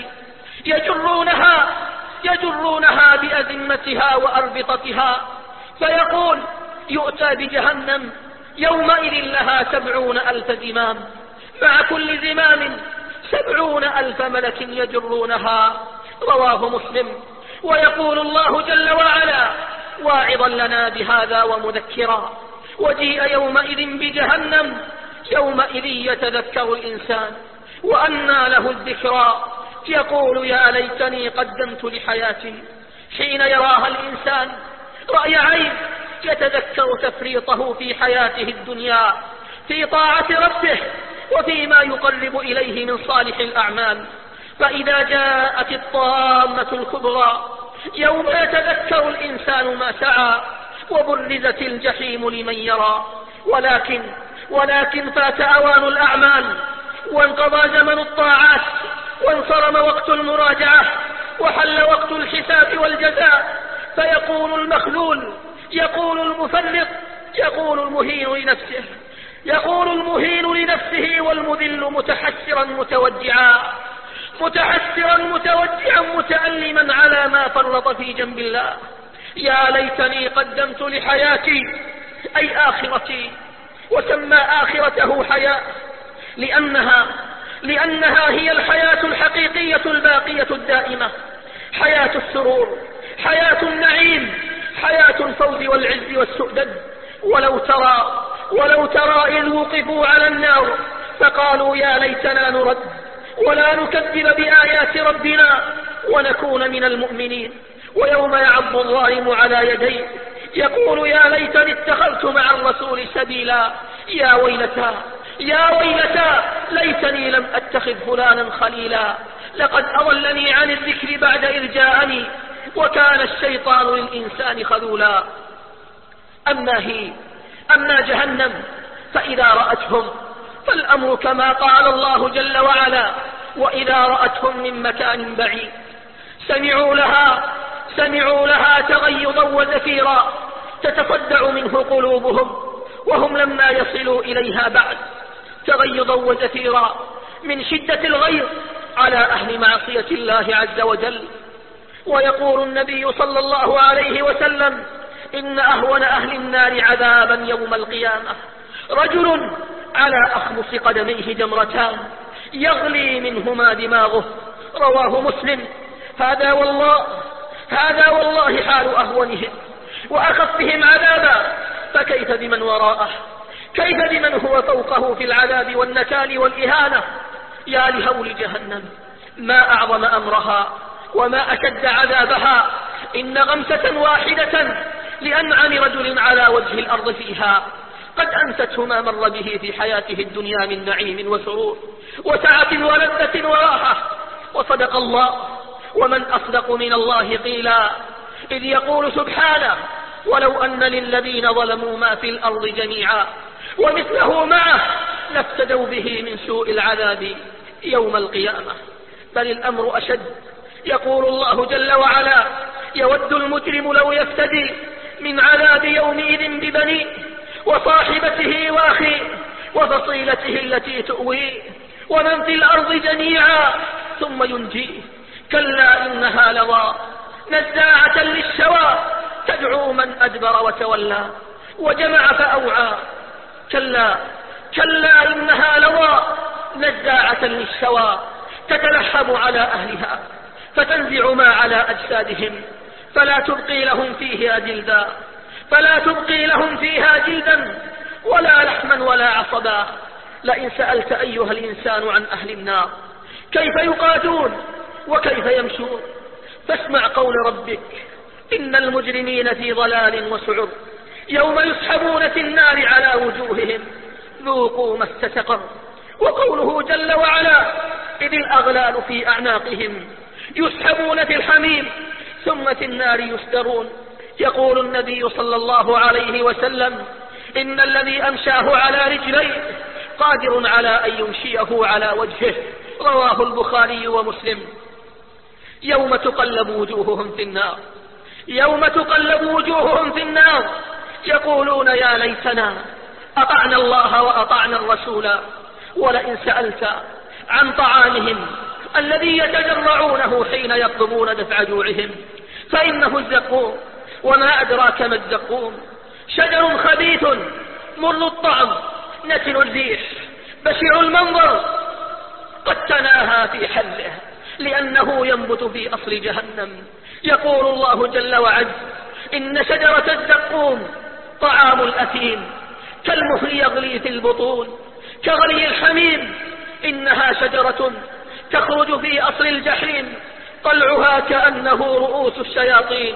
يجرونها بأزمتها وأربطتها، فيقول: يؤتى بجهنم يومئذ لها 70,000 زمام، مع كل زمام 70,000 ملك يجرونها. رواه مسلم. ويقول الله جل وعلا واعظا لنا بهذا ومذكرا: وجيء يومئذ بجهنم، يومئذ يتذكر الإنسان وأنى له الذكرى، يقول: يا ليتني قدمت لحياتي. حين يراها الإنسان رأي عين، يتذكر تفريطه في حياته الدنيا في طاعة ربه وفيما يقرب إليه من صالح الأعمال. فإذا جاءت الطامة الكبرى، يوم يتذكر الإنسان ما سعى وبرزت الجحيم لمن يرى. ولكن فات أوان الأعمال، وانقضى زمن الطاعات، وانصرم وقت المراجعة، وحل وقت الحساب والجزاء. فيقول المخذول، يقول المفرط، يقول المهين لنفسه والمذل متحسرا متوجعا متألما على ما فرط في جنب الله: يا ليتني قدمت لحياتي، أي آخرتي. وسمى آخرته حياة لأنها هي الحياة الحقيقية الباقية الدائمة، حياة السرور، حياة النعيم، حياة الفوز والعز والسؤدد. ولو ترى إذ وقفوا على النار فقالوا يا ليتنا نرد ولا نكذب بآيات ربنا ونكون من المؤمنين. ويوم يعض الظالم على يديه يقول يا ليتني اتخذت مع الرسول سبيلا، يا ويلتى ليتني لم أتخذ فلانا خليلا، لقد أضلني عن الذكر بعد إذ جاءني وكان الشيطان للإنسان خذولا. أما جهنم فإذا رأتهم فالأمر كما قال الله جل وعلا: وإذا رأتهم من مكان بعيد سمعوا لها تغيظا وزفيرا تتصدع منه قلوبهم وهم لما يصلوا إليها بعد، تغيظا وزفيرا من شدة الغيظ على أهل معصية الله عز وجل. ويقول النبي صلى الله عليه وسلم: إن أهون أهل النار عذابا يوم القيامة رجل على أخمص قدميه جمرتان يغلي منهما دماغه. رواه مسلم. هذا والله حال أهونهم وأخفهم عذابا، فكيف بمن وراءه، كيف بمن هو فوقه في العذاب والنكال والإهانة. يا لهول جهنم، ما أعظم أمرها وما أشد عذابها. إن غمسة واحدة لأنعم رجل على وجه الأرض فيها قد أنسته ما مر به في حياته الدنيا من نعيم وسرور وسعة ولذة وراحة. وصدق الله، ومن أصدق من الله قيلا، إذ يقول سبحانه: ولو أن للذين ظلموا ما في الأرض جميعا ومثله معه لافتدوا به من سوء العذاب يوم القيامة. بل الأمر أشد. يقول الله جل وعلا: يود المجرم لو يفتدي من عذاب يومئذ ببنيه وصاحبته وأخيه وفصيلته التي تؤويه ومن في الأرض جميعا ثم ينجيه. كلا إنها لظى نزاعة للشوى تدعو من أدبر وتولى وجمع فأوعى. كلا إنها لظى نزاعة للشوى تتلحم على أهلها فتنزع ما على أجسادهم فلا تبقي لهم فيها جلدا ولا لحما ولا عصبا. لئن سألت أيها الإنسان عن أهل النار كيف يقاتون وكيف يمشون فاسمع قول ربك: إن المجرمين في ضلال وسعر يوم يسحبون في النار على وجوههم ذوقوا مس سقر. وقوله جل وعلا: إذ الأغلال في أعناقهم يسحبون في الحميم ثم في النار يسدرون. يقول النبي صلى الله عليه وسلم: إن الذي أمشاه على رجليه قادر على أن يمشيه على وجهه. رواه البخاري ومسلم. يوم تقلب وجوههم في النار يقولون يا ليتنا أطعنا الله وأطعنا الرسول. ولئن سألت عن طعامهم الذي يتجرعونه حين يطلبون دفع جوعهم فإنه الزقوم. وما أدراك ما الزقوم؟ شجر خبيث مر الطعم نتن الريح بشع المنظر قد تناهى في حله لأنه ينبت في أصل جهنم. يقول الله جل وعز: إن شجرة الزقوم طعام الأثيم كالمهل يغلي في البطون كغلي الحميم. إنها شجرة تخرج في أصل الجحيم طلعها كأنه رؤوس الشياطين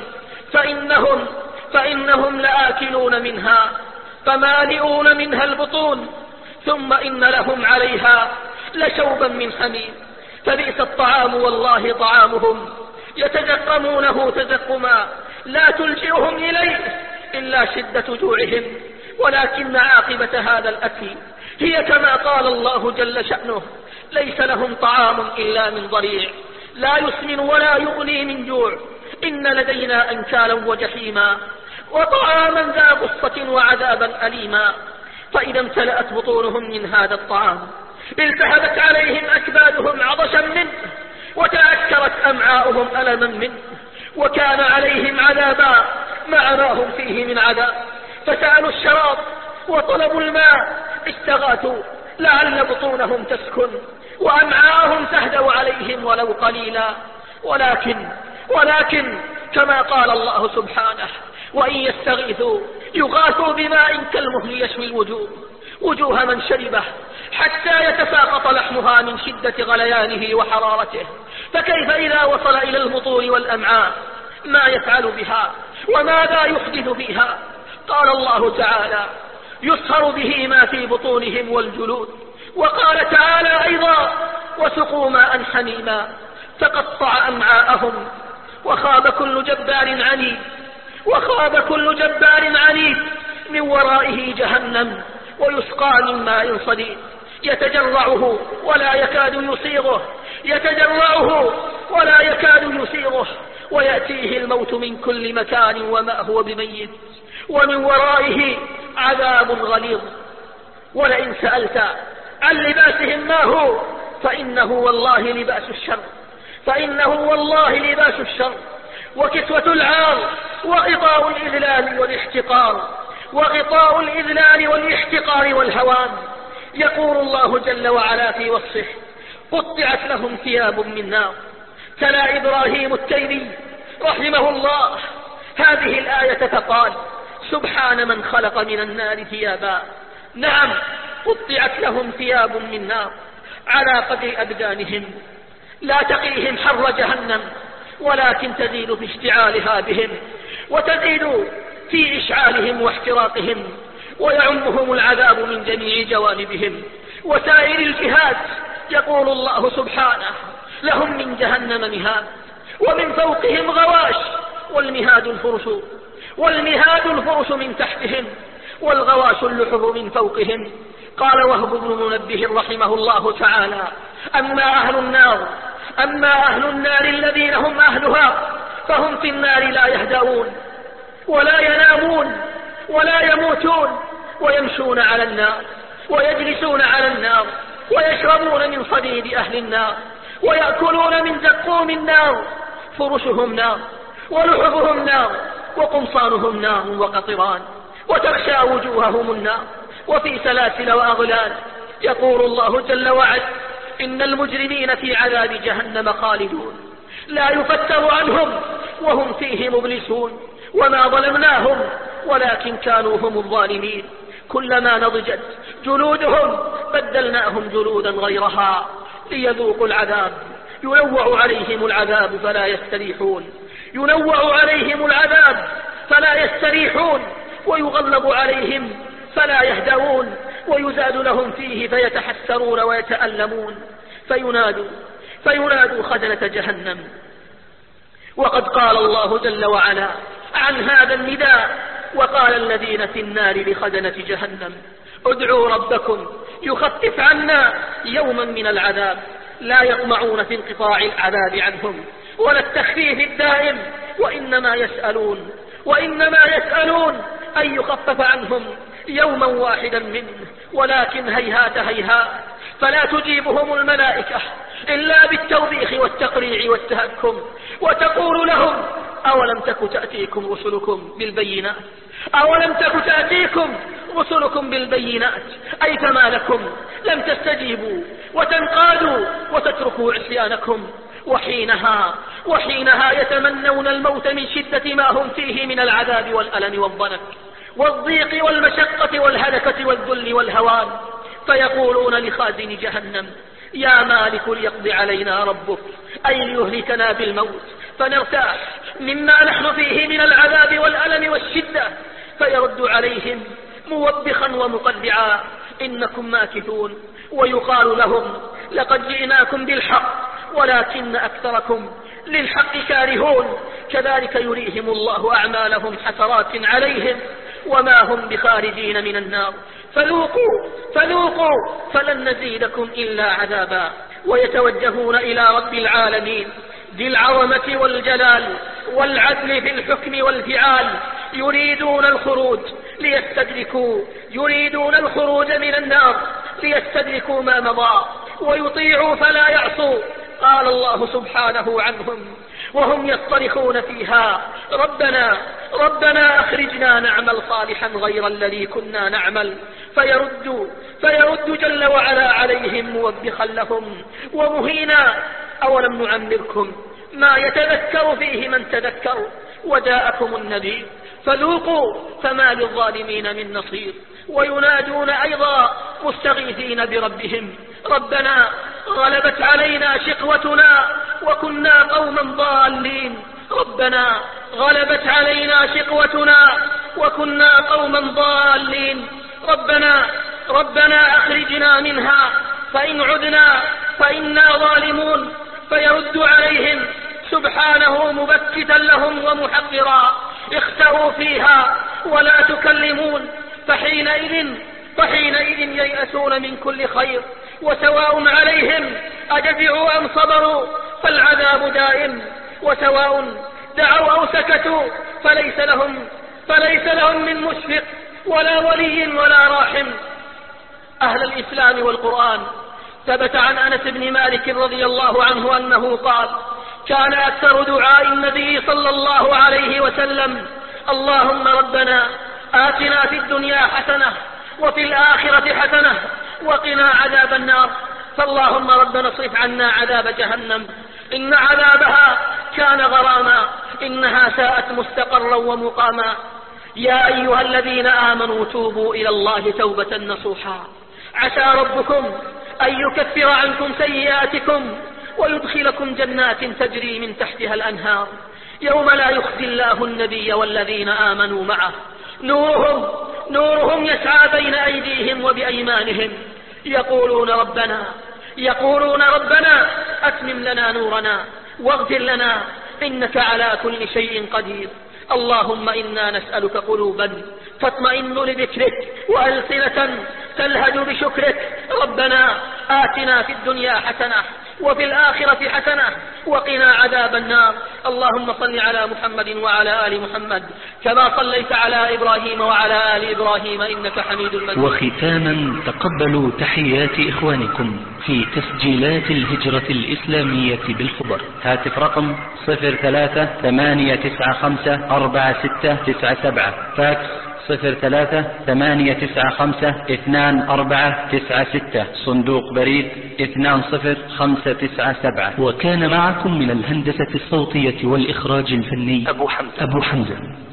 فإنهم لآكلون منها فمالئون منها البطون ثم إن لهم عليها لشوبا من حميم. فبئس الطعام والله طعامهم يتزقمونه تزقما لا تلجئهم إليه إلا شدة جوعهم، ولكن عاقبة هذا الأكل هي كما قال الله جل شأنه: ليس لهم طعام إلا من ضريع لا يسمن ولا يغني من جوع، إن لدينا أنكالا وجحيما وطعاما ذا غصة وعذابا أليما. فإذا امتلأت بطونهم من هذا الطعام التهبت عليهم أكبادهم عطشا منه، وتأكرت أمعاؤهم ألما منه، وكان عليهم عذابا مع ما هم فيه من عذاب، فسألوا الشراب وطلبوا الماء، استغاثوا لعل بطونهم تسكن وأمعاءهم تهدأ عليهم ولو قليلا. ولكن كما قال الله سبحانه: وإن يستغيثوا يغاثوا بماء كالمهل يشوي وجوه من شربه حتى يتساقط لحمها من شدة غليانه وحرارته، فكيف إذا وصل إلى البطون والأمعاء ما يفعل بها وماذا يحدث فيها؟ قال الله تعالى: يصهر به ما في بطونهم والجلود. وقال تعالى أيضا: وسقوا ماء حميما فقطع أمعاءهم وخاب كل جبار عنيد من ورائه جهنم ويسقى من ماء صديد يتجرعه ولا يكاد يسيغه ويأتيه الموت من كل مكان وما هو بميت ومن ورائه عذاب غليظ. ولئن سألت عن لباسهم ما هو فإنه والله لباس الشر وكسوة العار وغطاء الإذلال والاحتقار والهوان. يقول الله جل وعلا في وصفه: قطعت لهم ثياب من نار. تلا إبراهيم التيمي رحمه الله هذه الآية فقال: سبحان من خلق من النار ثيابا. نعم، قطعت لهم ثياب من نار على قدر أبدانهم، لا تقيهم حر جهنم، ولكن تزيد في اشتعالها بهم، وتزيد في إشعالهم واحتراقهم، ويعمهم العذاب من جميع جوانبهم وسائر الجهات. يقول الله سبحانه: لهم من جهنم مهاد ومن فوقهم غواش والمهاد الفرش من تحتهم والغواش اللحظ من فوقهم. قال وهب بن منبه رحمه الله تعالى: أما أهل النار الذين هم أهلها فهم في النار لا يهدؤون ولا ينامون ولا يموتون، ويمشون على النار ويجلسون على النار ويشربون من صديد أهل النار ويأكلون من زقوم النار، فرشهم نار ولحظهم نار وقمصانهم نار وقطران، وتغشى وجوههم النار وفي سلاسل وأغلال. يقول الله جل وعلا: إن المجرمين في عذاب جهنم خالدون لا يفتر عنهم وهم فيه مبلسون، وما ظلمناهم ولكن كانوا هم الظالمين، كلما نضجت جلودهم بدلناهم جلودا غيرها ليذوقوا العذاب، ينوع عليهم العذاب فلا يستريحون ويغلب عليهم فلا يهدؤون، ويزاد لهم فيه فيتحسرون ويتألمون، فينادوا خزنة جهنم. وقد قال الله جل وعلا عن هذا النداء: وقال الذين في النار لخزنة جهنم ادعوا ربكم يخفف عنا يوما من العذاب. لا يطمعون في انقطاع العذاب عنهم ولا التخفيف الدائم، وإنما يسألون أن يخفف عنهم يوما واحدا منه، ولكن هيهات فلا تجيبهم الملائكة إلا بالتوبيخ والتقريع والتهكم، وتقول لهم: أولم تك تأتيكم رسلكم بالبينات أي فما لكم لم تستجيبوا وتنقادوا وتتركوا عصيانكم؟ وحينها يتمنون الموت من شدة ما هم فيه من العذاب والألم والضنك والضيق والمشقة والهلكة والذل والهوان، فيقولون لخازن جهنم: يا مالك ليقض علينا ربك أي ليهلكنا بالموت فنرتاح مما نحن فيه من العذاب والألم والشدة. فيرد عليهم موبخا ومقدعا: إنكم ماكثون. ويقال لهم: لقد جئناكم بالحق ولكن أكثركم للحق كارهون، كذلك يريهم الله أعمالهم حسرات عليهم وما هم بخارجين من النار. فذوقوا فلن نزيدكم إلا عذابا. ويتوجهون إلى رب العالمين ذي العظمة والجلال والعدل في الحكم والفعال، يريدون الخروج من النار ليستدركوا ما مضى ويطيعوا فلا يعصوا. قال الله سبحانه عنهم وهم يصطرخون فيها: ربنا أخرجنا نعمل صالحا غير الذي كنا نعمل. فيرد جل وعلا عليهم موبخا لهم ومهينا: أولم نعمركم ما يتذكر فيه من تذكر وجاءكم النذير فذوقوا فما للظالمين من نصير. وينادون أيضا مستغيثين بربهم: ربنا غلبت علينا شقوتنا وكنا قوما ضالين. ربنا أخرجنا منها فإن عدنا فإنا ظالمون. فيرد عليهم سبحانه مبكتا لهم ومحقرا: اخسئوا فيها ولا تكلمون. فحينئذ ييأسون من كل خير وسواء عليهم أجزعوا أم صبروا فالعذاب دائم، وسواء دعوا أو سكتوا فليس لهم من مشفق ولا ولي ولا راحم. أهل الإسلام والقرآن، ثبت عن أنس بن مالك رضي الله عنه أنه قال: كان أكثر دعاء النبي صلى الله عليه وسلم: اللهم ربنا آتنا في الدنيا حسنة وفي الآخرة حسنة وقنا عذاب النار. فاللهم ربنا اصرف عنا عذاب جهنم إن عذابها كان غراما إنها ساءت مستقرا ومقاما. يا أيها الذين آمنوا توبوا إلى الله توبة نصوحا عسى ربكم أن يكفر عنكم سيئاتكم ويدخلكم جنات تجري من تحتها الأنهار يوم لا يخزي الله النبي والذين آمنوا معه نورهم يسعى بين أيديهم وبأيمانهم يقولون ربنا أتمم لنا نورنا واغفر لنا إنك على كل شيء قدير. اللهم إنا نسألك قلوبا تطمئن لذكرك وألسنة تلهج بشكرك. ربنا آتنا في الدنيا حسنة وفي الآخرة حسنة وقنا عذاب النار. اللهم صل على محمد وعلى آل محمد كما صليت على إبراهيم وعلى آل إبراهيم إنك حميد مجيد. وختاما تقبلوا تحيات إخوانكم في تسجيلات الهجرة الإسلامية بالخبر. هاتف رقم 03-895-4697. فاكس 03-895-2496. صندوق بريد 20597. وكان معكم من الهندسة الصوتية والإخراج الفني أبو حمزة.